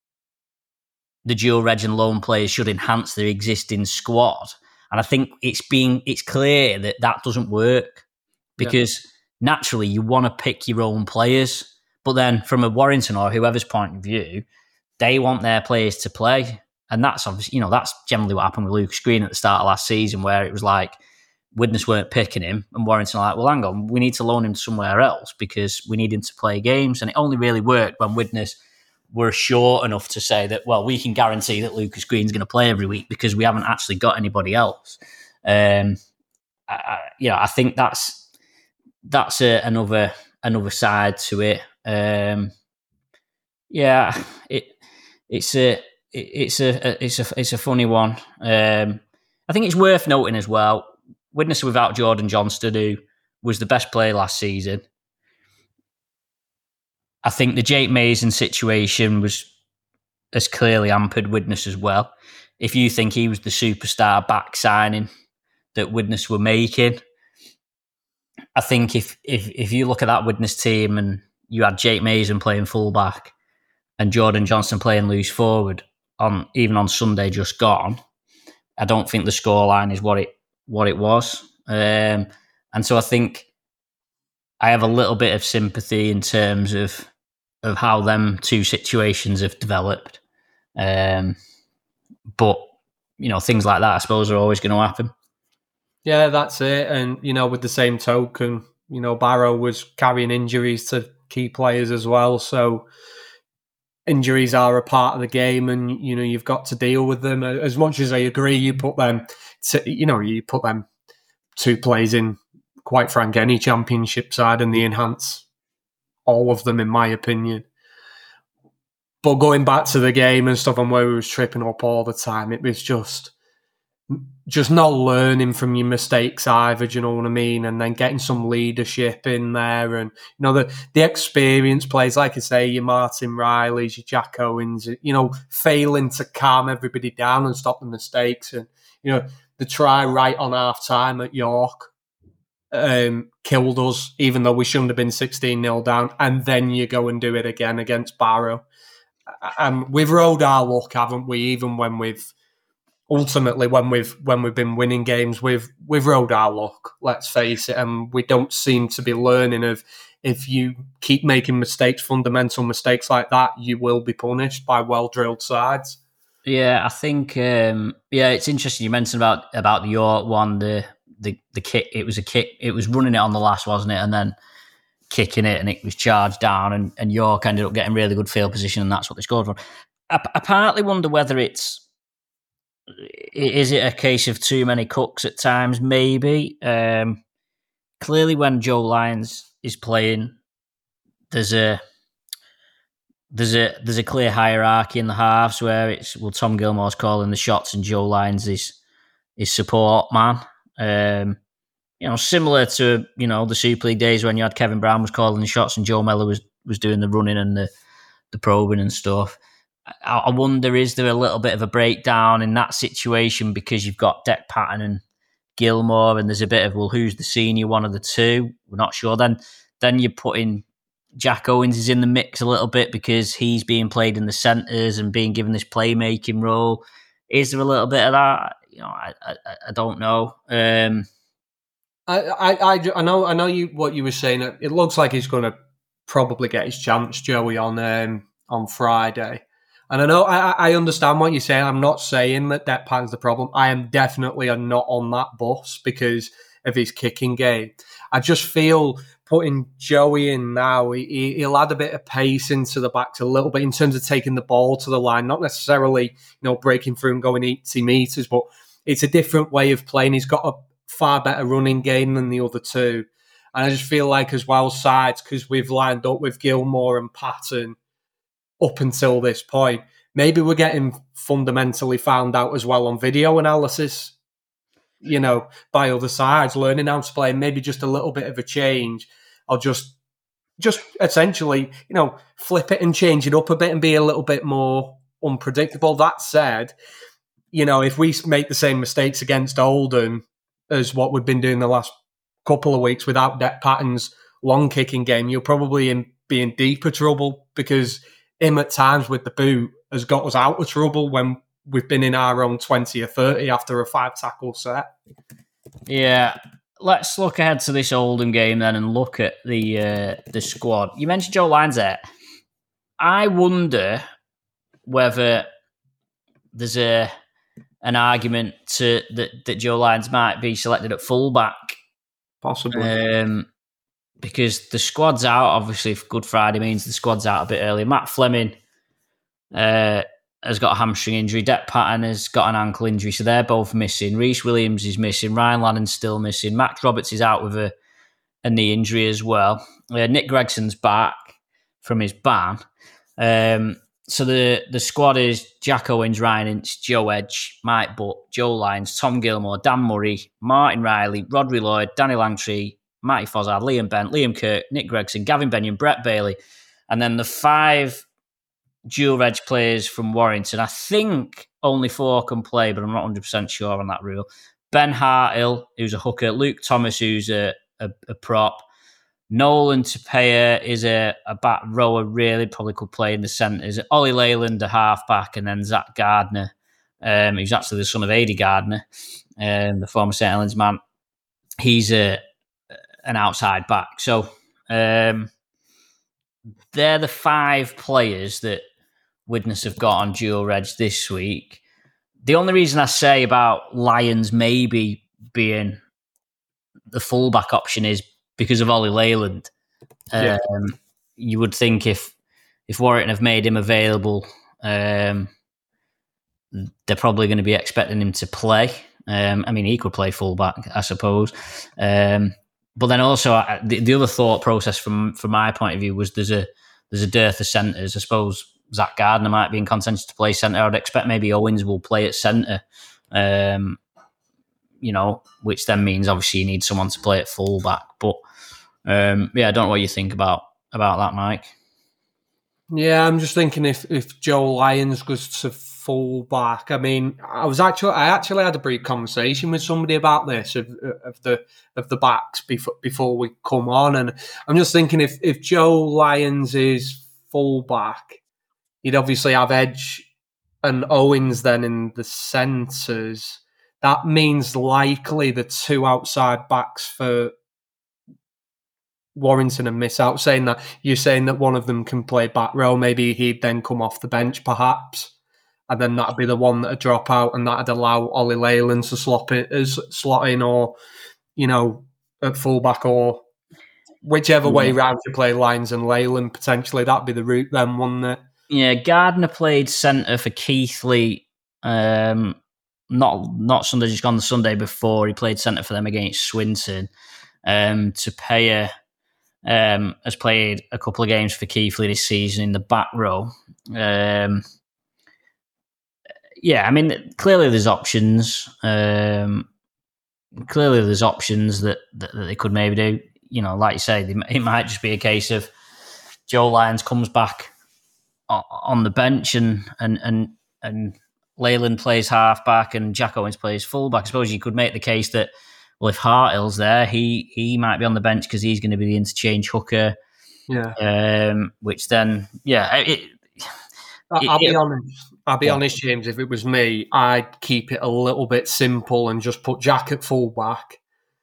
the dual reg and loan players should enhance their existing squad. And I think it's being, it's clear that that doesn't work, because yeah. naturally you want to pick your own players. But then from a Warrington or whoever's point of view, they want their players to play. And that's obviously, you know, that's generally what happened with Lucas Green at the start of last season, where it was like Widnes weren't picking him and Warrington were like, well, hang on, we need to loan him somewhere else because we need him to play games. And it only really worked when Widnes were sure enough to say that, well, we can guarantee that Lucas Green's going to play every week because we haven't actually got anybody else. Um, I, I, you know, I think that's that's a, another another side to it. Um, yeah, it it's a it, it's a it's a it's a funny one. Um, I think it's worth noting as well, Widnes without Jordan Johnston, who was the best player last season. I think the Jake Mason situation was as clearly hampered Widnes as well. If you think he was the superstar back signing that Widnes were making, I think if if if you look at that Widnes team and you had Jake Mason playing fullback and Jordan Johnson playing loose forward on even on Sunday just gone, I don't think the scoreline is what it what it was. Um, and so I think I have a little bit of sympathy in terms of of how them two situations have developed. Um, but, you know, things like that, I suppose, are always going to happen. Yeah, that's it. And, you know, with the same token, you know, Barrow was carrying injuries to key players as well. So injuries are a part of the game and, you know, you've got to deal with them. As much as I agree, you put them, to, you know, you put them two players in, quite frank, any championship side and they enhance all of them, in my opinion. But going back to the game and stuff and where we was tripping up all the time, it was just just not learning from your mistakes either, do you know what I mean? And then getting some leadership in there and, you know, the, the experienced players, like I say, your Martin Rileys, your Jack Owens, you know, failing to calm everybody down and stop the mistakes. And, you know, the try right on half time at York um, killed us, even though we shouldn't have been sixteen nil down. And then you go and do it again against Barrow. And we've rode our luck, haven't we? Even when we've ultimately when we've when we've been winning games, we've we've rode our luck. Let's face it, and we don't seem to be learning. Of if you keep making mistakes, fundamental mistakes like that, you will be punished by well drilled sides. Yeah, I think. Um, yeah, it's interesting you mentioned about about the York one. The the the kick. It was a kick. It was running it on the last, wasn't it? And then kicking it and it was charged down and, and York ended up getting really good field position and that's what they scored for. I, I partly wonder whether it's is it a case of too many cooks at times, maybe. Um, clearly when Joe Lyons is playing, there's a there's a there's a clear hierarchy in the halves where it's well Tom Gilmore's calling the shots and Joe Lyons is his support man. Um You know, similar to, you know, the Super League days when you had Kevin Brown was calling the shots and Joe Mellor was, was doing the running and the, the probing and stuff. I, I wonder, is there a little bit of a breakdown in that situation because you've got Dec Patton and Gilmore and there's a bit of, well, who's the senior one of the two? We're not sure. Then then you're putting Jack Owens is in the mix a little bit because he's being played in the centres and being given this playmaking role. Is there a little bit of that? You know, I I, I don't know. Um I, I, I know I know you what you were saying. It looks like he's going to probably get his chance, Joey, on um, on Friday. And I know I, I understand what you're saying. I'm not saying that Dec Patton's the problem. I am definitely not on that bus because of his kicking game. I just feel putting Joey in now, he, he'll add a bit of pace into the backs a little bit in terms of taking the ball to the line, not necessarily, you know, breaking through and going eighty metres, but it's a different way of playing. He's got a far better running game than the other two. And I just feel like as well sides, because we've lined up with Gilmore and Patton up until this point, maybe we're getting fundamentally found out as well on video analysis, you know, by other sides, learning how to play, maybe just a little bit of a change. I'll just, just essentially, you know, flip it and change it up a bit and be a little bit more unpredictable. That said, you know, if we make the same mistakes against Oldham as what we've been doing the last couple of weeks without Dec Patton's long kicking game, you're probably in, be in deeper trouble because him at times with the boot has got us out of trouble when we've been in our own twenty or thirty after a five tackle set. Yeah, let's look ahead to this Oldham game then and look at the uh, the squad. You mentioned Joe Lyons there. I wonder whether there's a an argument to that, that Joe Lyons might be selected at fullback. Possibly. Um, because the squad's out, obviously, if Good Friday means the squad's out a bit early. Matt Fleming uh, has got a hamstring injury. Dec Patton has got an ankle injury, so they're both missing. Reece Williams is missing. Ryan Lannon's still missing. Max Roberts is out with a, a knee injury as well. Uh, Nick Gregson's back from his ban. Um, So the, the squad is Jack Owens, Ryan Ince, Joe Edge, Mike Butt, Joe Lyons, Tom Gilmore, Dan Murray, Martin Riley, Rodri Lloyd, Danny Langtree, Matty Fozzard, Liam Bent, Liam Kirk, Nick Gregson, Gavin Benyon, Brett Bailey, And then the five dual reg players from Warrington, I think only four can play, but I'm not one hundred percent sure on that rule. Ben Hartill, who's a hooker. Luke Thomas, who's a, a, a prop. Nolan Tapia is a, a back rower, really, probably could play in the centres. Ollie Leyland, a half-back, and then Zach Gardner, um, who's actually the son of Adi Gardner, um, the former Saint Helens man. He's a an outside back. So um, they're the five players that Widnes have got on dual reg this week. The only reason I say about Lyons maybe being the fullback option is because of Ollie Leyland. Yeah. Um, you would think if if Warrington have made him available, um, they're probably going to be expecting him to play. Um, I mean, he could play fullback, I suppose. Um, but then also, I, the, the other thought process from from my point of view was there's a there's a dearth of centres. I suppose Zach Gardner might be in contention to play centre. I'd expect maybe Owens will play at centre. Um, you know, which then means obviously you need someone to play at fullback. But um, yeah, I don't know what you think about about that, Mike. Yeah, I'm just thinking if if Joe Lyons goes to fullback. I mean, I was actually I actually had a brief conversation with somebody about this of, of the of the backs before before we come on, and I'm just thinking if if Joe Lyons is fullback, he'd obviously have Edge and Owens then in the centres. That means likely the two outside backs for Warrington and miss out. Saying that you're saying that one of them can play back row, maybe he'd then come off the bench perhaps, and then that'd be the one that'd drop out, and that'd allow Ollie Leyland to slot it as slot in, or you know, at fullback, or whichever way round you play Lyons and Leyland. Potentially that'd be the route then, wouldn't it? Yeah, Gardner played centre for Keighley. Um, not not Sunday, just gone the Sunday before. He played centre for them against Swinton. Um, Tapia um, has played a couple of games for Keighley this season in the back row. Um, yeah, I mean, clearly there's options. Um, clearly there's options that, that, that they could maybe do. You know, like you say, it might just be a case of Joe Lyons comes back on the bench and and and and Leyland plays halfback and Jack Owens plays fullback. I suppose you could make the case that, well, if Hartill's there, he he might be on the bench because he's going to be the interchange hooker. Yeah. Um, which then, yeah, it, it, I'll be it, honest. I'll be yeah. honest, James. If it was me, I'd keep it a little bit simple and just put Jack at fullback,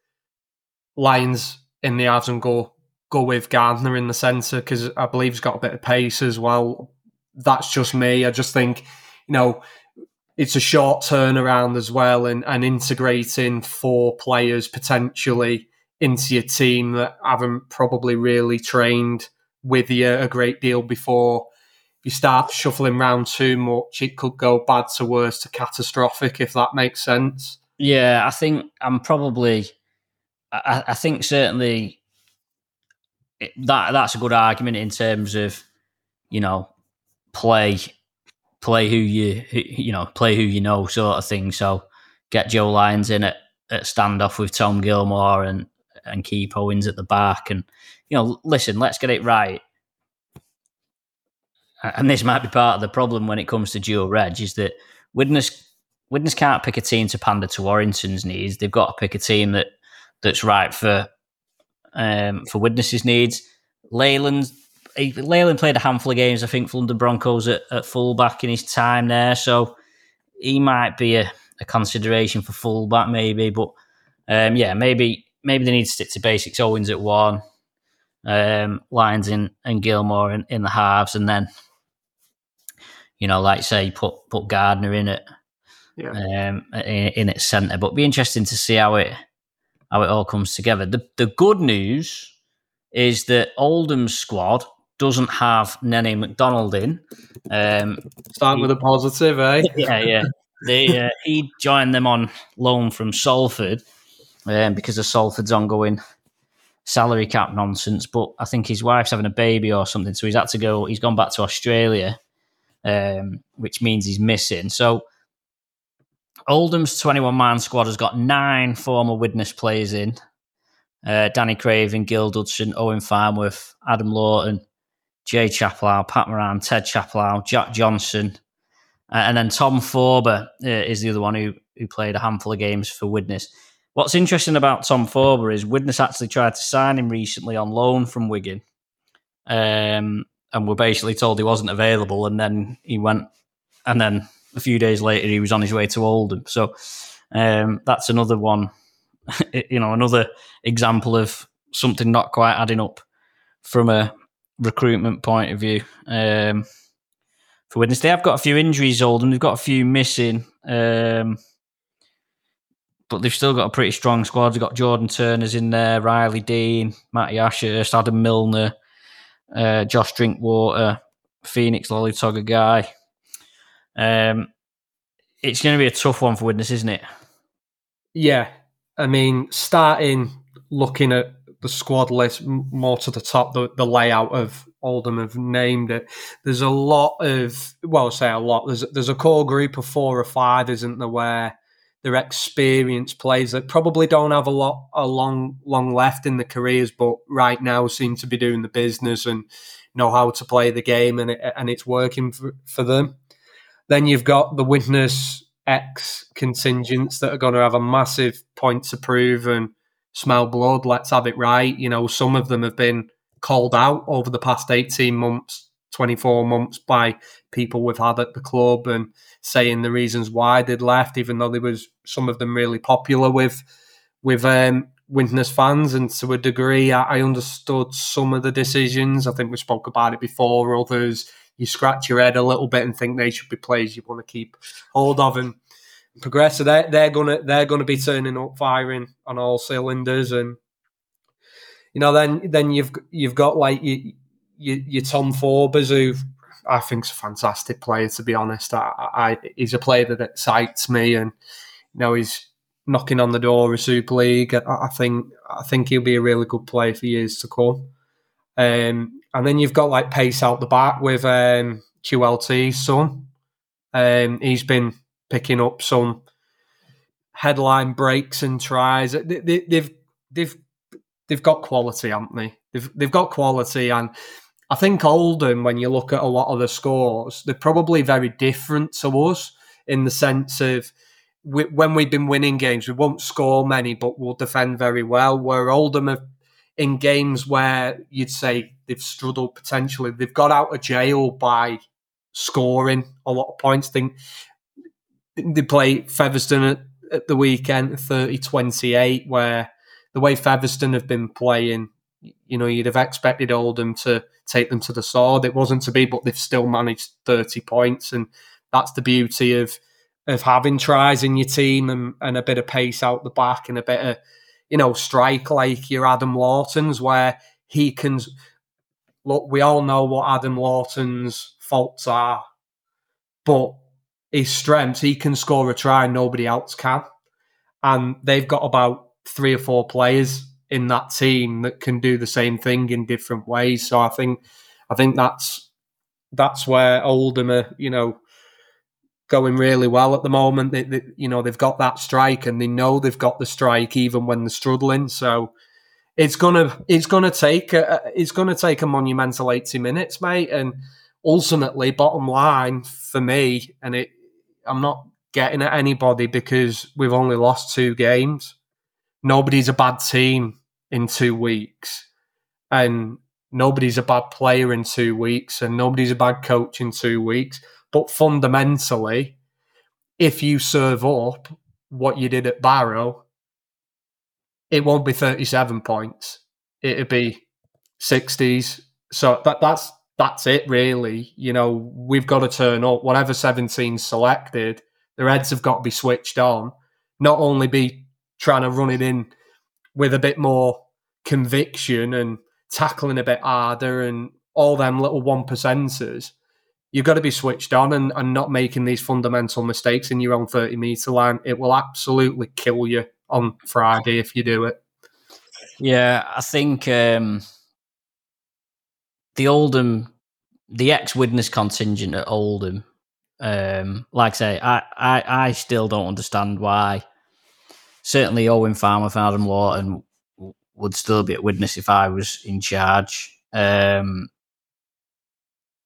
Lyons in the halves, and go. Go with Gardner in the centre because I believe he's got a bit of pace as well. That's just me. I just think, you know, it's a short turnaround as well, and, and integrating four players potentially into your team that haven't probably really trained with you a great deal before. If you start shuffling around too much, it could go bad to worse to catastrophic, if that makes sense. Yeah, I think I'm probably, I, I think certainly that that's a good argument in terms of, you know, play, play who you, you know, play who you know sort of thing. So get Joe Lyons in at, at standoff with Tom Gilmore and, and keep Owens at the back. And, you know, listen, let's get it right. And this might be part of the problem when it comes to dual reg, is that Widnes, Widnes can't pick a team to pander to Warrington's needs. They've got to pick a team that that's right for um, for Widnes's needs. Leyland, he, Leyland played a handful of games, I think, for London Broncos at, at fullback in his time there, so he might be a, a consideration for fullback maybe. But um, yeah, maybe maybe they need to stick to basics. Owens at one, um, Lyons in, and Gilmore in, in the halves, and then, you know, like say, put put Gardner in it, yeah. um, in, in its centre. But it'd be interesting to see how it how it all comes together. The the good news is that Oldham's squad doesn't have Nene McDonald in. Um, Starting with a positive, eh? Yeah, yeah. They uh, he joined them on loan from Salford um, because of Salford's ongoing salary cap nonsense. But I think his wife's having a baby or something, so he's had to go. He's gone back to Australia. Um, which means he's missing. So Oldham's twenty-one man squad has got nine former Widnes players in. Uh, Danny Craven, Gil Dudson, Owen Farnworth, Adam Lawton, Jay Chaplow, Pat Moran, Ted Chaplow, Jack Johnson, uh, and then Tom Forber uh, is the other one who, who played a handful of games for Widnes. What's interesting about Tom Forber is Widnes actually tried to sign him recently on loan from Wigan, um, and were basically told he wasn't available, and then he went, and then a few days later he was on his way to Oldham. So um, that's another one, you know, another example of something not quite adding up from a recruitment point of view. Um, for Widnes, they have got a few injuries, Oldham. They've got a few missing. Um, But they've still got a pretty strong squad. They've got Jordan Turner's in there, Riley Dean, Matty Ashurst, Adam Milner, uh, Josh Drinkwater, Phoenix Lollytogger guy. Um, it's going to be a tough one for Widnes, isn't it? Yeah. I mean, starting looking at the squad list more to the top, the, the layout of Oldham have named it. There's a lot of, well, I'll say a lot. There's, there's a core group of four or five, isn't there, where they're experienced players that probably don't have a lot, a long, long left in their careers, but right now seem to be doing the business and know how to play the game, and it, and it's working for, for them. Then you've got the Widnes X contingents that are going to have a massive point to prove and smell blood. Let's have it right. You know, some of them have been called out over the past eighteen months, twenty-four months by people we've had at the club and saying the reasons why they'd left, even though there was some of them really popular with with um, Widnes fans. And to a degree, I, I understood some of the decisions. I think we spoke about it before. Others, you scratch your head a little bit and think they should be players you want to keep hold of and progress. So they're, they're gonna they're gonna be turning up, firing on all cylinders. And you know, then then you've you've got like you, you, your Tom Forbes, who I think's a fantastic player, to be honest. I, I he's a player that excites me, and you know, he's knocking on the door of Super League. I, I think I think he'll be a really good player for years to come. Um, and then you've got like pace out the back with um, Q L T's son. Um, he's been picking up some headline breaks and tries. They, they, they've they've they've got quality, haven't they? They've they've got quality, and I think Oldham, when you look at a lot of the scores, they're probably very different to us in the sense of we, when we've been winning games, we won't score many, but we'll defend very well. Where Oldham have, in games where you'd say they've struggled potentially, they've got out of jail by scoring a lot of points. I think they play Featherstone at, at the weekend, thirty twenty-eight, where the way Featherstone have been playing, you know, you'd have expected Oldham to take them to the sword. It wasn't to be, but they've still managed thirty points. And that's the beauty of of having tries in your team and, and a bit of pace out the back and a bit of, you know, strike like your Adam Lawton's, where he can... Look, we all know what Adam Lawton's faults are, but his strengths, he can score a try, nobody else can. And they've got about three or four players in that team that can do the same thing in different ways. So I think I think that's that's where Oldham are, you know, going really well at the moment. They, they, you know, they've got that strike, and they know they've got the strike even when they're struggling. So it's gonna it's gonna take a, it's gonna take a monumental eighty minutes, mate. And ultimately, bottom line for me, and it, I'm not getting at anybody because we've only lost two games. Nobody's a bad team in two weeks, and nobody's a bad player in two weeks, and nobody's a bad coach in two weeks. But fundamentally, if you serve up what you did at Barrow, it won't be thirty-seven points. It'll be sixties. So that that's that's it, really. You know, we've got to turn up. Whatever seventeen's selected, their heads have got to be switched on. Not only be trying to run it in with a bit more conviction and tackling a bit harder and all them little one percenters. You've got to be switched on and, and not making these fundamental mistakes in your own thirty metre line. It will absolutely kill you on Friday if you do it. Yeah, I think um, the Oldham, the ex-Widnes contingent at Oldham, um, like I say, I, I, I still don't understand why. Certainly Owen Farmer, Adam Lawton would still be at Widnes if I was in charge. Um,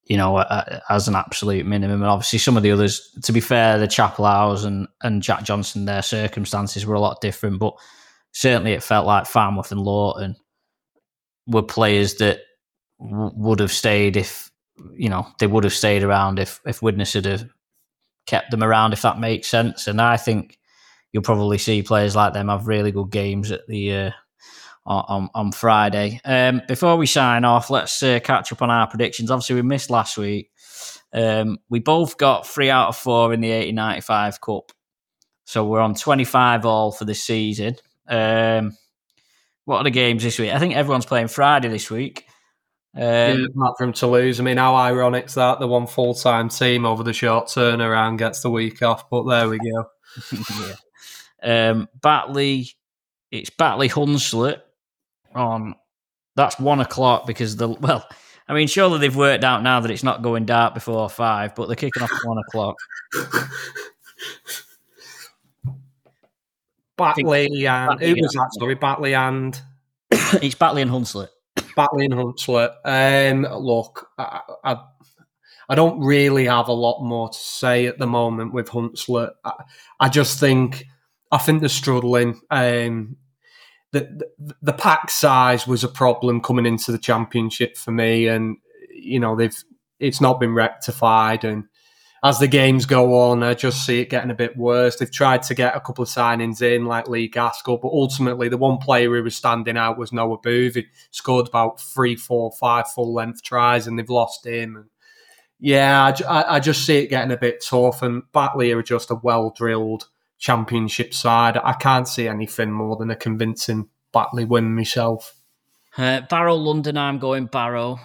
you know, uh, as an absolute minimum. And obviously some of the others, to be fair, the Chapelhouse and, and Jack Johnson, their circumstances were a lot different, but certainly it felt like Farnworth and Lawton were players that w- would have stayed if, you know, they would have stayed around if, if Widnes had have kept them around, if that makes sense. And I think you'll probably see players like them have really good games at the uh, on, on Friday. Um, before we sign off, let's uh, catch up on our predictions. Obviously, we missed last week. Um, we both got three out of four in the eighty ninety-five Cup. So we're on twenty-five all for this season. Um, what are the games this week? I think everyone's playing Friday this week. Um, yeah, apart from Toulouse. I mean, how ironic's that? The one full-time team over the short turnaround gets the week off, but there we go. yeah. Um, Batley, it's Batley Hunslet on, that's one o'clock because the, well, I mean, surely they've worked out now that it's not going dark before five, but they're kicking off at one o'clock. Batley and, who was that, sorry? Batley and? It's Batley and Hunslet. Batley and Hunslet. Um, look, I, I, I don't really have a lot more to say at the moment with Hunslet. I, I just think, I think they're struggling. Um, the, the the pack size was a problem coming into the championship for me, and you know they've it's not been rectified. And as the games go on, I just see it getting a bit worse. They've tried to get a couple of signings in, like Lee Gaskell, but ultimately the one player who was standing out was Noah Booth. He scored about three, four, five full-length tries, and they've lost him. And yeah, I, I just see it getting a bit tough, and Batley are just a well-drilled championship side. I can't see anything more than a convincing Batley win myself. Uh, Barrow London, I'm going Barrow.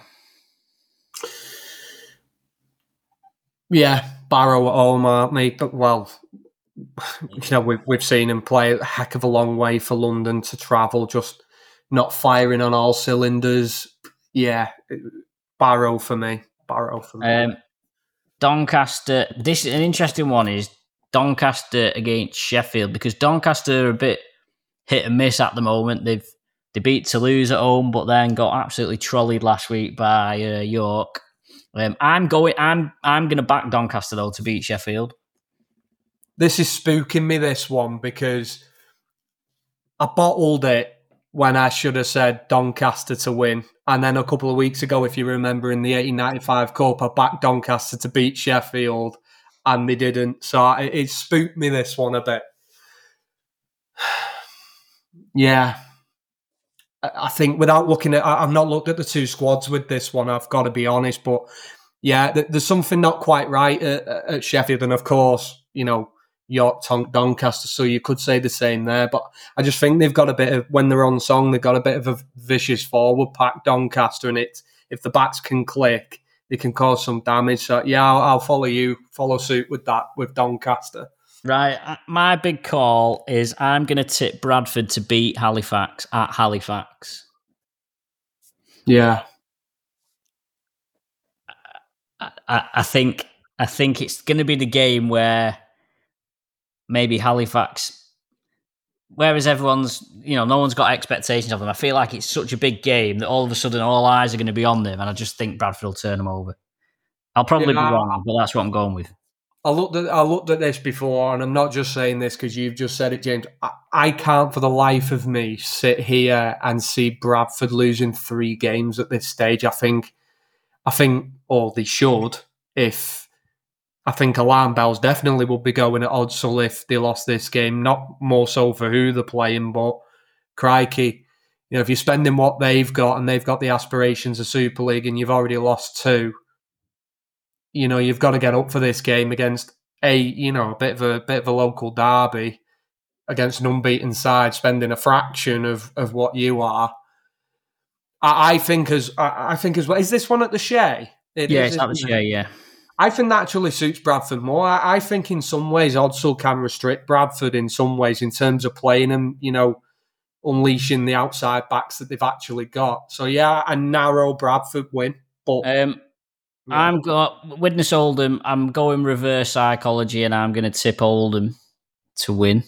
Yeah, Barrow at home, aren't they? But, well, you know, we've, we've seen him play a heck of a long way for London to travel, just not firing on all cylinders. Yeah, Barrow for me. Barrow for me. Um, Doncaster, this is an interesting one, is Doncaster against Sheffield, because Doncaster are a bit hit and miss at the moment. They've they beat Toulouse at home, but then got absolutely trolleyed last week by uh, York. Um, I'm going. I'm. I'm going to back Doncaster though to beat Sheffield. This is spooking me. This one because I bottled it when I should have said Doncaster to win, and then a couple of weeks ago, if you remember, in the eighteen ninety-five Cup, I backed Doncaster to beat Sheffield, and they didn't. So it, it spooked me. This one a bit. Yeah. I think without looking at, I've not looked at the two squads with this one, I've got to be honest, but yeah, there's something not quite right at, at Sheffield, and of course, you know, York, Doncaster, so you could say the same there, but I just think they've got a bit of, when they're on song, they've got a bit of a vicious forward pack, Doncaster, and it, if the backs can click, they can cause some damage, so yeah, I'll, I'll follow you, follow suit with that, with Doncaster. Right, my big call is I'm going to tip Bradford to beat Halifax at Halifax. Yeah, I, I, I think I think it's going to be the game where maybe Halifax, whereas everyone's, you know, no one's got expectations of them. I feel like it's such a big game that all of a sudden all eyes are going to be on them, and I just think Bradford will turn them over. I'll probably yeah. be wrong, but that's what I'm going with. I looked at I looked at this before, and I'm not just saying this because you've just said it, James. I, I can't for the life of me sit here and see Bradford losing three games at this stage. I think, I think, or they should. If I think alarm bells definitely would be going at Odsal if they lost this game. Not more so for who they're playing, but crikey, you know, if you're spending what they've got and they've got the aspirations of Super League, and you've already lost two. You know, you've got to get up for this game against a, you know, a bit of a bit of a local derby against an unbeaten side, spending a fraction of, of what you are. I, I think as I, I think as well. Is this one at the Shea? It yeah, is, it's at the Shea. Yeah, I think that actually suits Bradford more. I, I think in some ways Odsal can restrict Bradford in some ways in terms of playing them. You know, unleashing the outside backs that they've actually got. So yeah, a narrow Bradford win, but. Um, Yeah. I'm got Widnes Oldham. I'm going reverse psychology, and I'm going to tip Oldham to win.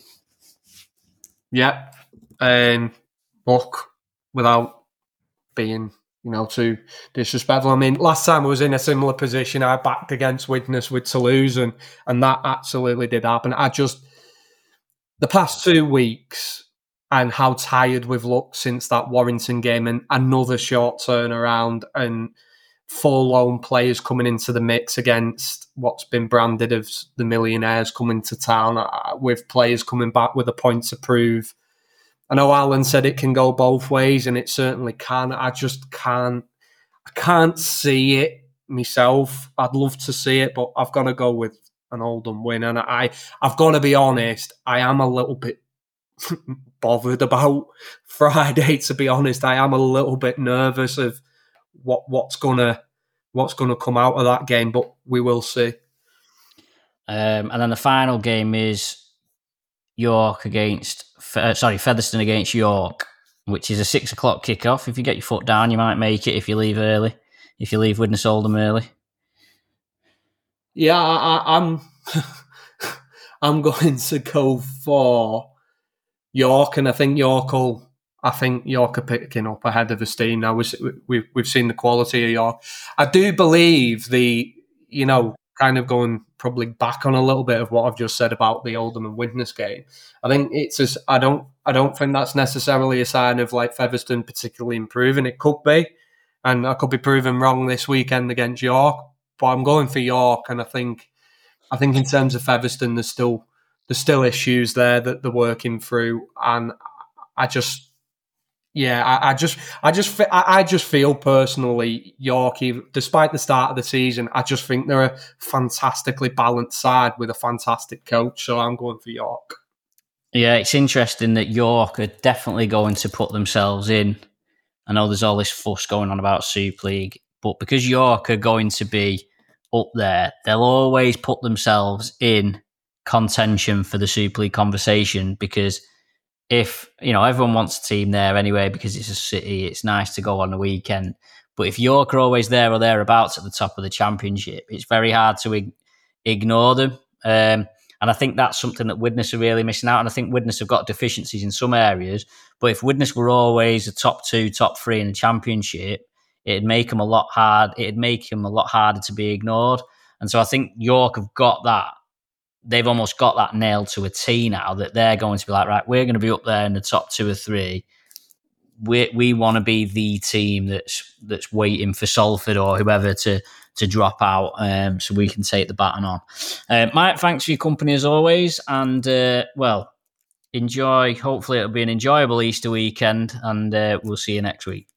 Yeah, um, look, without being you know, too disrespectful. I mean, last time I was in a similar position, I backed against Widnes with Toulouse, and, and that absolutely did happen. I just, the past two weeks and how tired we've looked since that Warrington game, and another short turnaround, and four lone players coming into the mix against what's been branded as the millionaires coming to town, uh, with players coming back with a point to prove. I know Alan said it can go both ways, and it certainly can. I just can't, I can't see it myself. I'd love to see it, but I've got to go with an Oldham win. And I, I've got to be honest, I am a little bit bothered about Friday, to be honest. I am a little bit nervous of what what's gonna what's gonna come out of that game, but we will see. Um, and then the final game is York against uh, sorry Featherstone against York, which is a six o'clock kickoff. If you get your foot down, you might make it. If you leave early, if you leave Widnes Oldham early, yeah, I, I, I'm I'm going to go for York, and I think York will. I think York are picking up ahead of Esteem now. We've we've seen the quality of York. I do believe the, you know, kind of going probably back on a little bit of what I've just said about the Oldham and Widnes game. I think it's just, I don't I don't think that's necessarily a sign of like Featherstone particularly improving. It could be, and I could be proven wrong this weekend against York. But I'm going for York, and I think I think in terms of Featherstone, there's still there's still issues there that they're working through, and I just. Yeah, I, I just, I just, I just feel personally, York, despite the start of the season, I just think they're a fantastically balanced side with a fantastic coach. So I'm going for York. Yeah, it's interesting that York are definitely going to put themselves in. I know there's all this fuss going on about Super League, but because York are going to be up there, they'll always put themselves in contention for the Super League conversation, because if, you know, everyone wants a team there anyway because it's a city, it's nice to go on the weekend. But if York are always there or thereabouts at the top of the championship, it's very hard to ig- ignore them. Um, and I think that's something that Widnes are really missing out. And I think Widnes have got deficiencies in some areas. But if Widnes were always a top two, top three in the championship, it'd make them a lot hard. It'd make them a lot harder to be ignored. And so I think York have got that. They've almost got that nailed to a T now, that they're going to be like, right, we're going to be up there in the top two or three. We we want to be the team that's that's waiting for Salford or whoever to to drop out, um, so we can take the baton on. Uh, Mike, thanks for your company as always, and uh, well, enjoy. Hopefully, it'll be an enjoyable Easter weekend, and uh, we'll see you next week.